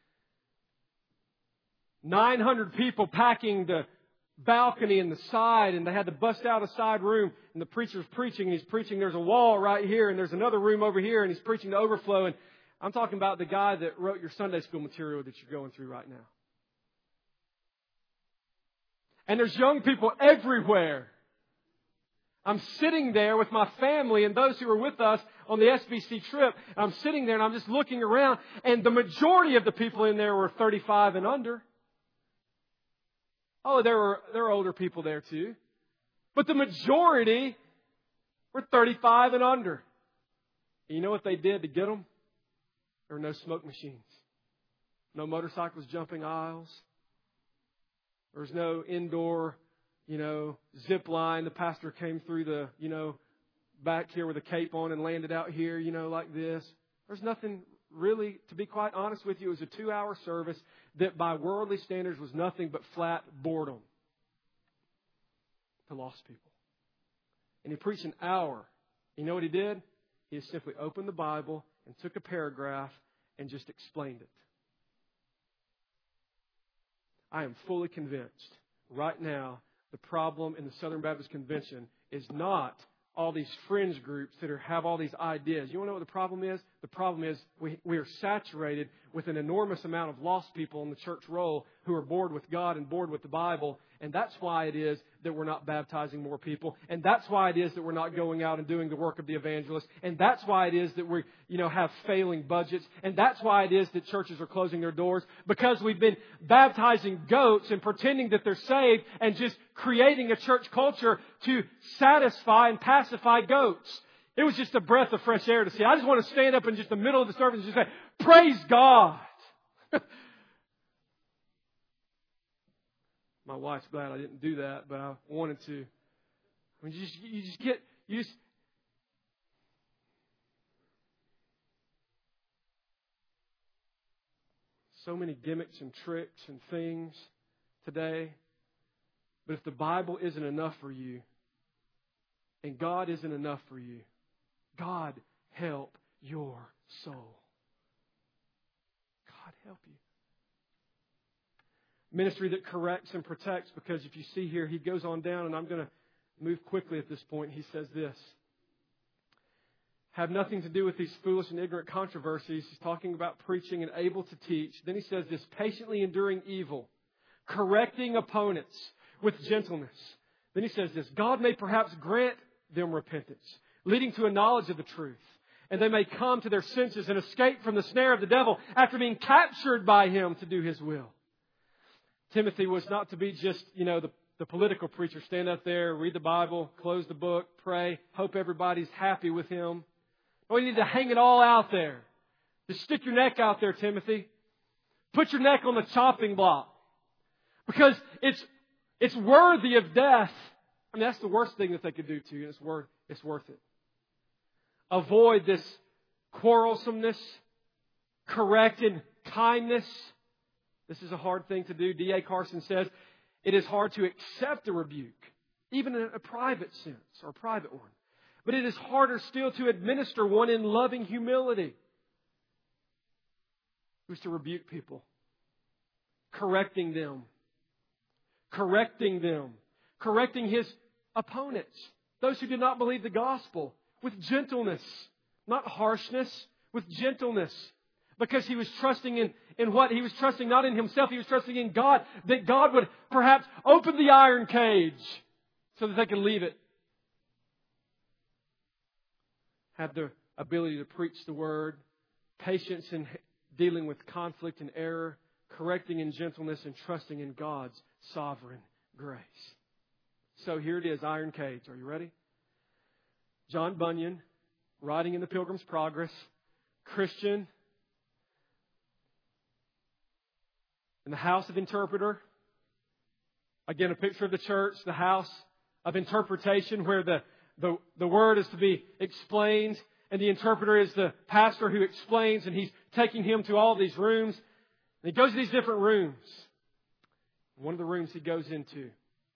900 people packing the balcony and the side, and they had to bust out a side room, and the preacher's preaching, and he's preaching, there's a wall right here, and there's another room over here, and he's preaching the overflow. And I'm talking about the guy that wrote your Sunday school material that you're going through right now. And there's young people everywhere. I'm sitting there with my family and those who were with us on the SBC trip. I'm sitting there and I'm just looking around, and the majority of the people in there were 35 and under. Oh, there were older people there too. But the majority were 35 and under. And you know what they did to get them? There were no smoke machines. No motorcycles jumping aisles. There was no indoor, zip line. The pastor came through the, back here with a cape on and landed out here, like this. There's nothing really, to be quite honest with you, it was a 2-hour service that by worldly standards was nothing but flat boredom to lost people. And he preached an hour. You know what he did? He just simply opened the Bible and took a paragraph and just explained it. I am fully convinced right now the problem in the Southern Baptist Convention is not all these fringe groups that have all these ideas. You want to know what the problem is? The problem is we are saturated with an enormous amount of lost people in the church roll who are bored with God and bored with the Bible. And that's why it is that we're not baptizing more people. And that's why it is that we're not going out and doing the work of the evangelist. And that's why it is that we, have failing budgets. And that's why it is that churches are closing their doors. Because we've been baptizing goats and pretending that they're saved and just creating a church culture to satisfy and pacify goats. It was just a breath of fresh air to see. I just want to stand up in just the middle of the service and just say, praise God. My wife's glad I didn't do that, but I wanted to. I mean, so many gimmicks and tricks and things today. But if the Bible isn't enough for you, and God isn't enough for you, God help your soul. God help you. Ministry that corrects and protects, because if you see here, he goes on down, and I'm going to move quickly at this point. He says this. Have nothing to do with these foolish and ignorant controversies. He's talking about preaching and able to teach. Then he says this, patiently enduring evil, correcting opponents with gentleness. Then he says this, God may perhaps grant them repentance, leading to a knowledge of the truth, and they may come to their senses and escape from the snare of the devil after being captured by him to do his will. Timothy was not to be just, the political preacher, stand up there, read the Bible, close the book, pray, hope everybody's happy with him. No, you need to hang it all out there. Just stick your neck out there, Timothy. Put your neck on the chopping block. Because it's worthy of death. I mean, that's the worst thing that they could do to you. It's worth it. Avoid this quarrelsomeness. Correct in kindness. This is a hard thing to do. D.A. Carson says, it is hard to accept a rebuke, even in a private sense or a private one. But it is harder still to administer one in loving humility. Who's to rebuke people? Correcting them. Correcting his opponents, those who did not believe the gospel, with gentleness, not harshness, with gentleness. Because he was trusting in what? He was trusting not in himself, he was trusting in God, that God would perhaps open the iron cage so that they could leave it. Had the ability to preach the word, patience in dealing with conflict and error, correcting in gentleness, and trusting in God's sovereign grace. So here it is, iron cage. Are you ready? John Bunyan, writing in the Pilgrim's Progress, Christian, in the house of interpreter. Again, a picture of the church, the house of interpretation, where the word is to be explained, and the interpreter is the pastor who explains, and he's taking him to all these rooms. And he goes to these different rooms. One of the rooms he goes into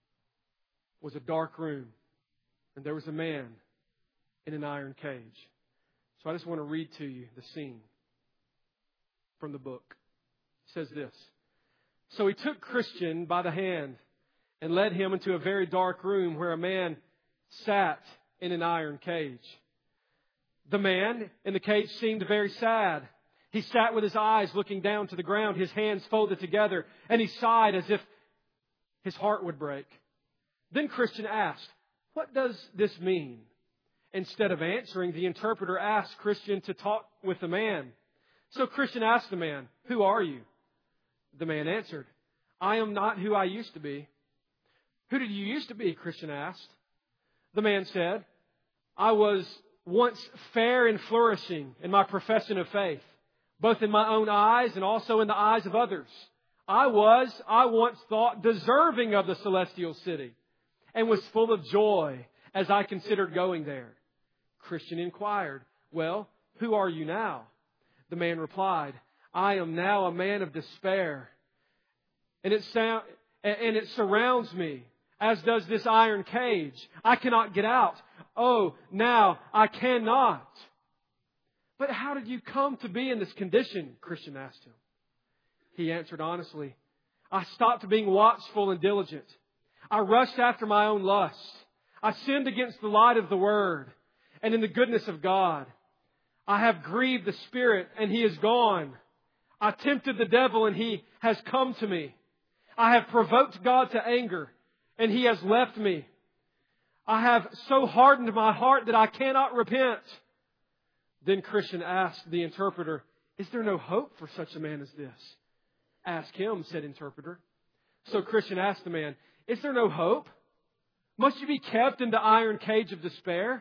was a dark room, and there was a man in an iron cage. So I just want to read to you the scene from the book. It says this. So he took Christian by the hand and led him into a very dark room where a man sat in an iron cage. The man in the cage seemed very sad. He sat with his eyes looking down to the ground, his hands folded together, and he sighed as if his heart would break. Then Christian asked, "What does this mean?" Instead of answering, the interpreter asked Christian to talk with the man. So Christian asked the man, "Who are you?" The man answered, "I am not who I used to be." "Who did you used to be?" Christian asked. The man said, "I was once fair and flourishing in my profession of faith, both in my own eyes and also in the eyes of others. I once thought deserving of the celestial city and was full of joy as I considered going there." Christian inquired, "Well, who are you now?" The man replied, "I am now a man of despair, and it surrounds me, as does this iron cage. I cannot get out. Oh, now I cannot." "But how did you come to be in this condition?" Christian asked him. He answered honestly, "I stopped being watchful and diligent. I rushed after my own lust. I sinned against the light of the Word and in the goodness of God. I have grieved the Spirit, and He is gone. I tempted the devil, and he has come to me. I have provoked God to anger, and He has left me. I have so hardened my heart that I cannot repent." Then Christian asked the interpreter, "Is there no hope for such a man as this?" "Ask him," said interpreter. So Christian asked the man, "Is there no hope? Must you be kept in the iron cage of despair?"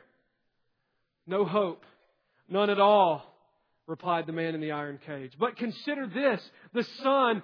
"No hope, none at all," replied the man in the iron cage. "But consider this, the Son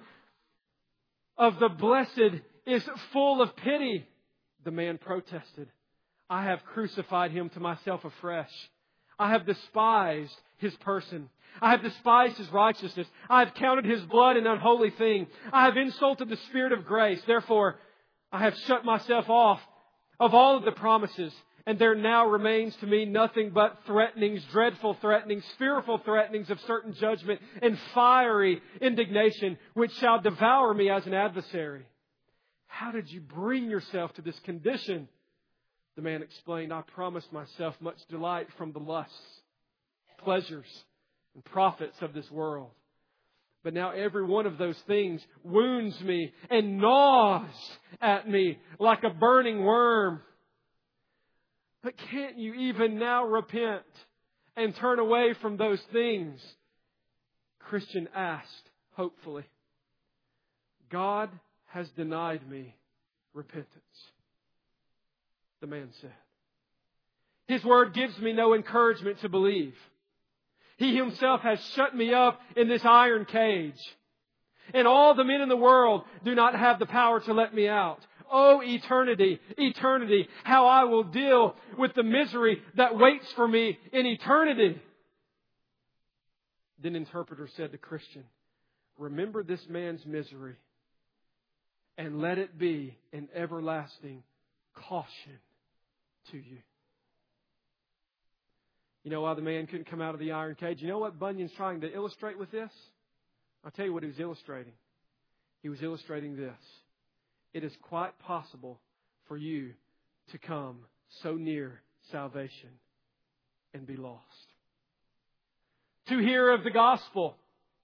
of the Blessed is full of pity." The man protested, "I have crucified Him to myself afresh. I have despised His person. I have despised His righteousness. I have counted His blood an unholy thing. I have insulted the Spirit of grace. Therefore, I have shut myself off of all of the promises. And there now remains to me nothing but threatenings, dreadful threatenings, fearful threatenings of certain judgment and fiery indignation, which shall devour me as an adversary. How did you bring yourself to this condition? The man explained, I promised myself much delight from the lusts, pleasures, and profits of this world. But now every one of those things wounds me and gnaws at me like a burning worm. But can't you even now repent and turn away from those things? Christian asked, hopefully. God has denied me repentance, the man said. His word gives me no encouragement to believe. He Himself has shut me up in this iron cage. And all the men in the world do not have the power to let me out. Oh, eternity, eternity, how I will deal with the misery that waits for me in eternity. Then interpreter said to Christian, remember this man's misery and let it be an everlasting caution to you. You know why the man couldn't come out of the iron cage? You know what Bunyan's trying to illustrate with this? I'll tell you what he was illustrating. He was illustrating this. It is quite possible for you to come so near salvation and be lost. To hear of the gospel.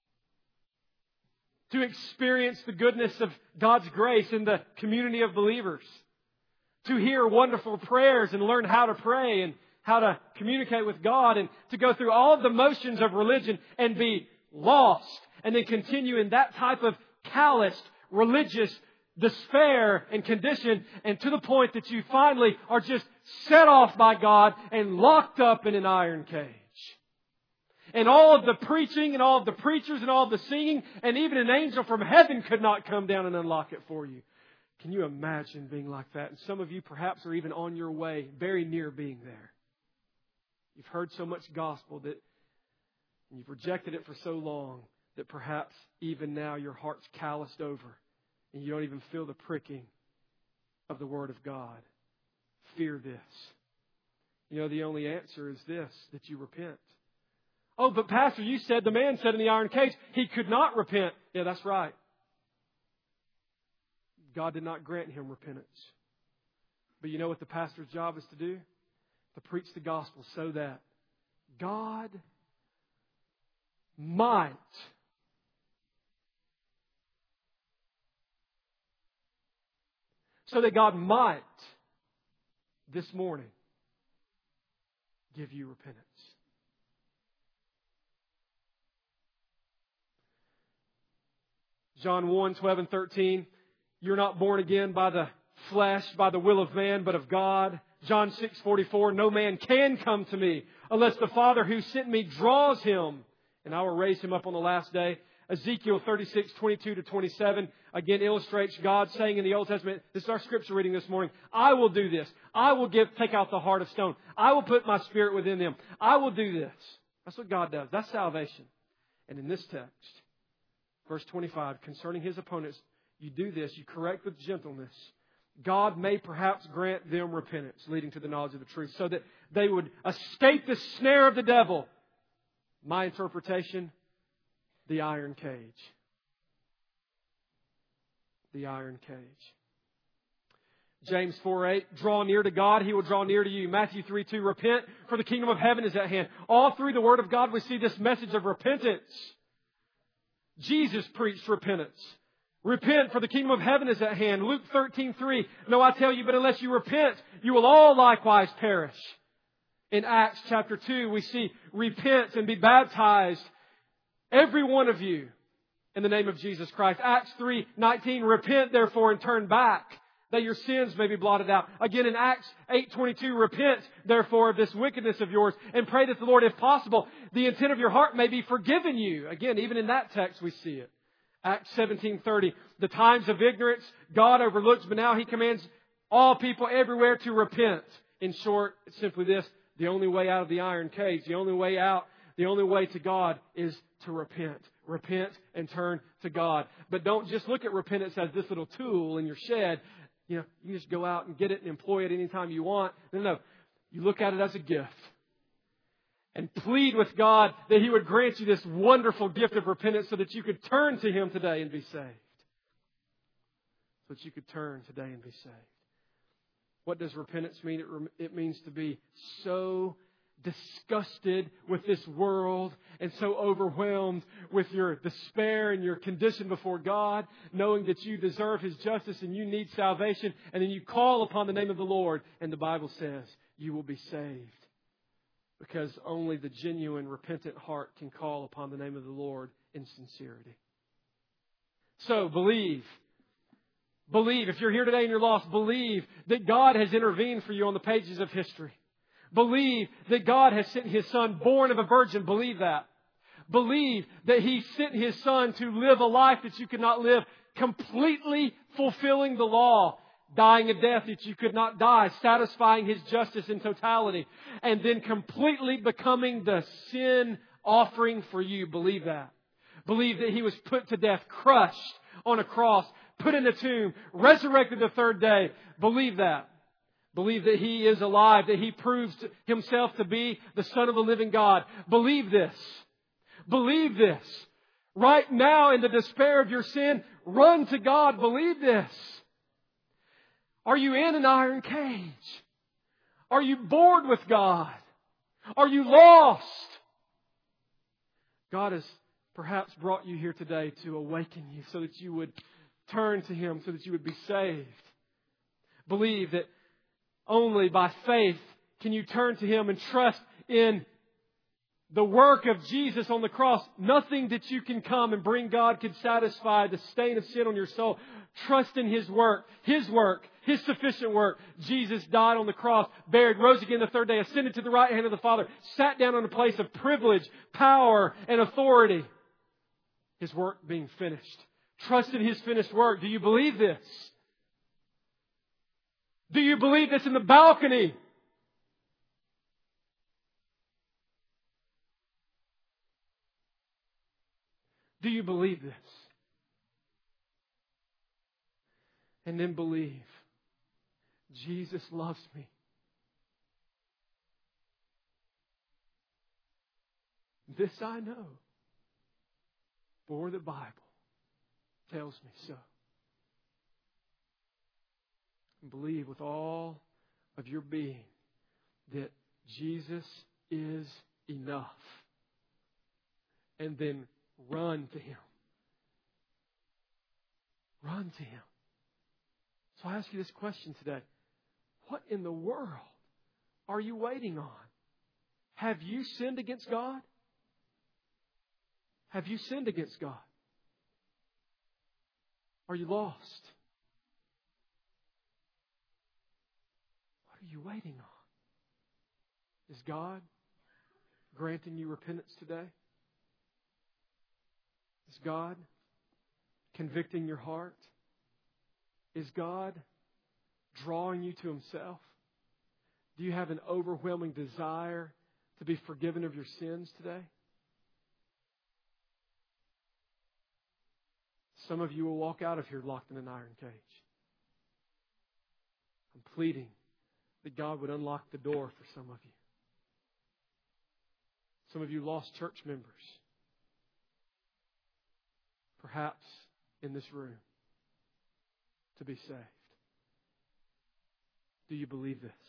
To experience the goodness of God's grace in the community of believers. To hear wonderful prayers and learn how to pray and how to communicate with God, and to go through all of the motions of religion and be lost, and then continue in that type of calloused religious despair and condition, and to the point that you finally are just set off by God and locked up in an iron cage. And all of the preaching and all of the preachers and all of the singing, and even an angel from heaven could not come down and unlock it for you. Can you imagine being like that? And some of you perhaps are even on your way, very near being there. You've heard so much gospel that you've rejected it for so long that perhaps even now your heart's calloused over and you don't even feel the pricking of the Word of God. Fear this. You know, the only answer is this, that you repent. Oh, but Pastor, you said the man said in the iron cage he could not repent. Yeah, that's right. God did not grant him repentance. But you know what the pastor's job is to do? To preach the gospel so that God might this morning give you repentance. John 1, 12 and 13. You're not born again by the flesh, by the will of man, but of God. John 6:44. No man can come to me unless the Father who sent me draws him, and I will raise him up on the last day. Ezekiel 36:22 to 27 again illustrates God saying in the Old Testament, this is our scripture reading this morning, I will do this. I will take out the heart of stone. I will put my spirit within them. I will do this. That's what God does. That's salvation. And in this text, verse 25, concerning His opponents, you do this, you correct with gentleness. God may perhaps grant them repentance, leading to the knowledge of the truth, so that they would escape the snare of the devil. My interpretation, the iron cage. The iron cage. James 4:8, draw near to God, He will draw near to you. Matthew 3:2, repent, for the kingdom of heaven is at hand. All through the Word of God, we see this message of repentance. Jesus preached repentance. Repent, for the kingdom of heaven is at hand. Luke 13:3, no, I tell you, but unless you repent, you will all likewise perish. In Acts chapter 2, we see repent and be baptized, every one of you, in the name of Jesus Christ. Acts 3:19, repent therefore and turn back, that your sins may be blotted out. Again in Acts 8:22, repent therefore of this wickedness of yours and pray that the Lord, if possible, the intent of your heart may be forgiven you. Again, even in that text we see it. Acts 17:30, the times of ignorance God overlooks, but now He commands all people everywhere to repent. In short, it's simply this, The only way out of the iron cage, the only way out, the only way to God is to repent. Repent and turn to God. But don't just look at repentance as this little tool in your shed. You can just go out and get it and employ it anytime you want. No. You look at it as a gift. And plead with God that He would grant you this wonderful gift of repentance so that you could turn to Him today and be saved. So that you could turn today and be saved. What does repentance mean? It means to be so disgusted with this world and so overwhelmed with your despair and your condition before God, knowing that you deserve His justice and you need salvation, and then you call upon the name of the Lord, and the Bible says you will be saved. Because only the genuine, repentant heart can call upon the name of the Lord in sincerity. So, believe. Believe. If you're here today and you're lost, believe that God has intervened for you on the pages of history. Believe that God has sent His Son, born of a virgin. Believe that. Believe that He sent His Son to live a life that you could not live, completely fulfilling the law, dying a death that you could not die, satisfying His justice in totality, and then completely becoming the sin offering for you. Believe that. Believe that He was put to death, crushed on a cross, put in a tomb, resurrected the third day. Believe that. Believe that He is alive, that He proves Himself to be the Son of the living God. Believe this. Believe this. Right now, in the despair of your sin, run to God. Believe this. Are you in an iron cage? Are you bored with God? Are you lost? God has perhaps brought you here today to awaken you so that you would turn to Him, so that you would be saved. Believe that only by faith can you turn to Him and trust in the work of Jesus on the cross. Nothing that you can come and bring God could satisfy the stain of sin on your soul. Trust in His work, His sufficient work. Jesus died on the cross, buried, rose again the third day, ascended to the right hand of the Father, sat down on a place of privilege, power, and authority. His work being finished. Trust in His finished work. Do you believe this? Do you believe this in the balcony? Do you believe this? And then believe, Jesus loves me. This I know, for the Bible tells me so. And believe with all of your being that Jesus is enough. And then run to Him. Run to Him. So I ask you this question today. What in the world are you waiting on? Have you sinned against God? Have you sinned against God? Are you lost? What are you waiting on? Is God granting you repentance today? Is God convicting your heart? Is God drawing you to Himself? Do you have an overwhelming desire to be forgiven of your sins today? Some of you will walk out of here locked in an iron cage. I'm pleading that God would unlock the door for some of you. Some of you lost church members. Perhaps in this room, to be saved. Do you believe this?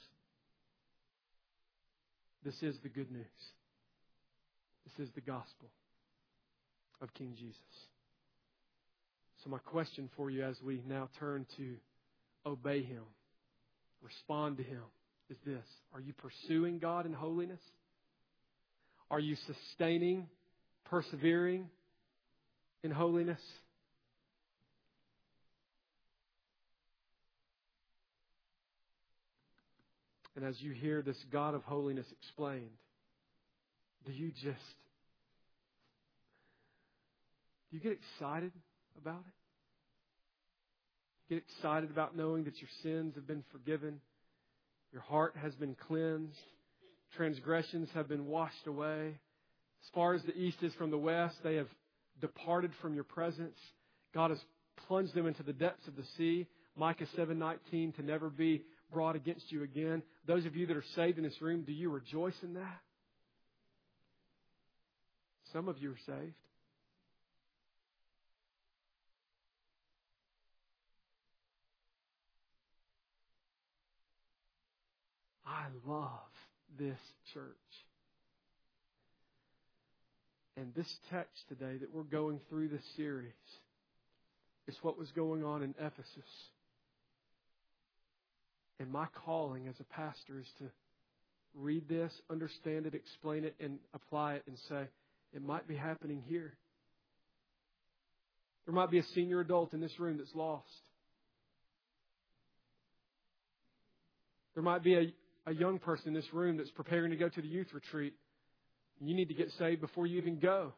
This is the good news. This is the gospel of King Jesus. So my question for you as we now turn to obey Him, respond to Him, is this. Are you pursuing God in holiness? Are you sustaining, persevering in holiness? And as you hear this God of holiness explained, do you get excited about it? Get excited about knowing that your sins have been forgiven, your heart has been cleansed, transgressions have been washed away. As far as the east is from the west, they have departed from your presence. God has plunged them into the depths of the sea. Micah 7:19, to never be brought against you again. Those of you that are saved in this room, do you rejoice in that? Some of you are saved. I love this church. And this text today that we're going through this series is what was going on in Ephesus. And my calling as a pastor is to read this, understand it, explain it, and apply it and say, it might be happening here. There might be a senior adult in this room that's lost. There might be a young person in this room that's preparing to go to the youth retreat. You need to get saved before you even go.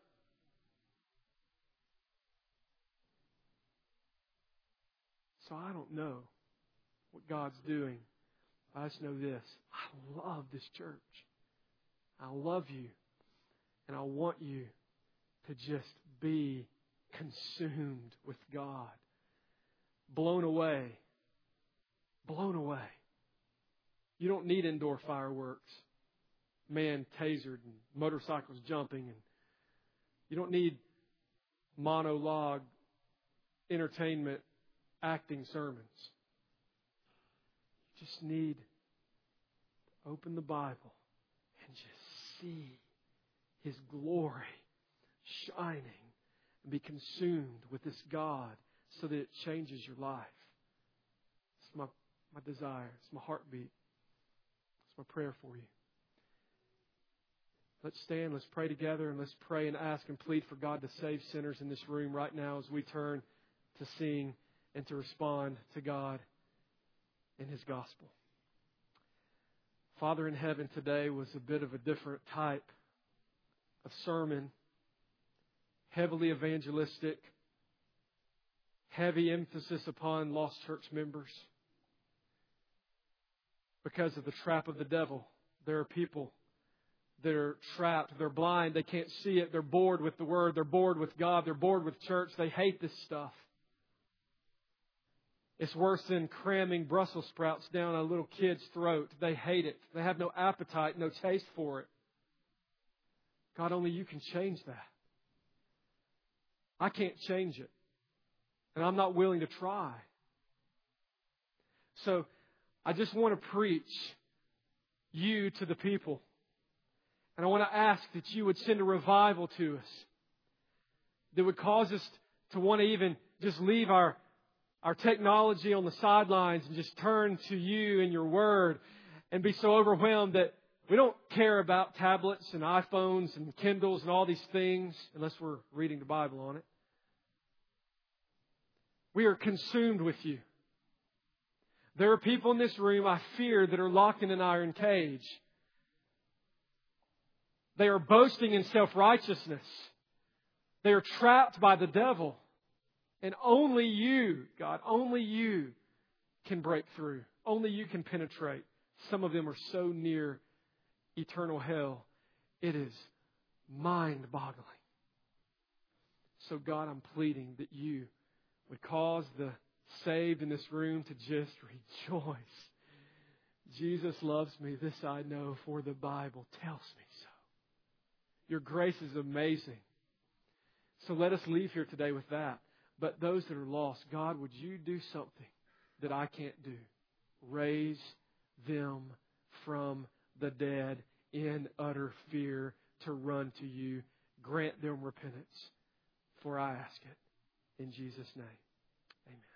So I don't know what God's doing. I just know this. I love this church. I love you. And I want you to just be consumed with God. Blown away. Blown away. You don't need indoor fireworks. Man tasered and motorcycles jumping. And you don't need monologue, entertainment, acting sermons. You just need to open the Bible and just see His glory shining and be consumed with this God so that it changes your life. It's my desire. It's my heartbeat. It's my prayer for you. Let's stand, let's pray together, and let's pray and ask and plead for God to save sinners in this room right now as we turn to sing and to respond to God in His gospel. Father in heaven, today was a bit of a different type of sermon, heavily evangelistic, heavy emphasis upon lost church members. Because of the trap of the devil, there are people that are trapped. They're blind. They can't see it. They're bored with the Word. They're bored with God. They're bored with church. They hate this stuff. It's worse than cramming Brussels sprouts down a little kid's throat. They hate it. They have no appetite, no taste for it. God, only You can change that. I can't change it. And I'm not willing to try. So I just want to preach You to the people. And I want to ask that You would send a revival to us that would cause us to want to even just leave our technology on the sidelines and just turn to You and Your Word and be so overwhelmed that we don't care about tablets and iPhones and Kindles and all these things unless we're reading the Bible on it. We are consumed with You. There are people in this room, I fear, that are locked in an iron cage. They are boasting in self-righteousness. They are trapped by the devil. And only You, God, only You can break through. Only You can penetrate. Some of them are so near eternal hell. It is mind-boggling. So God, I'm pleading that You would cause the saved in this room to just rejoice. Jesus loves me. This I know, for the Bible tells me so. Your grace is amazing. So let us leave here today with that. But those that are lost, God, would You do something that I can't do? Raise them from the dead in utter fear to run to You. Grant them repentance. For I ask it in Jesus' name. Amen.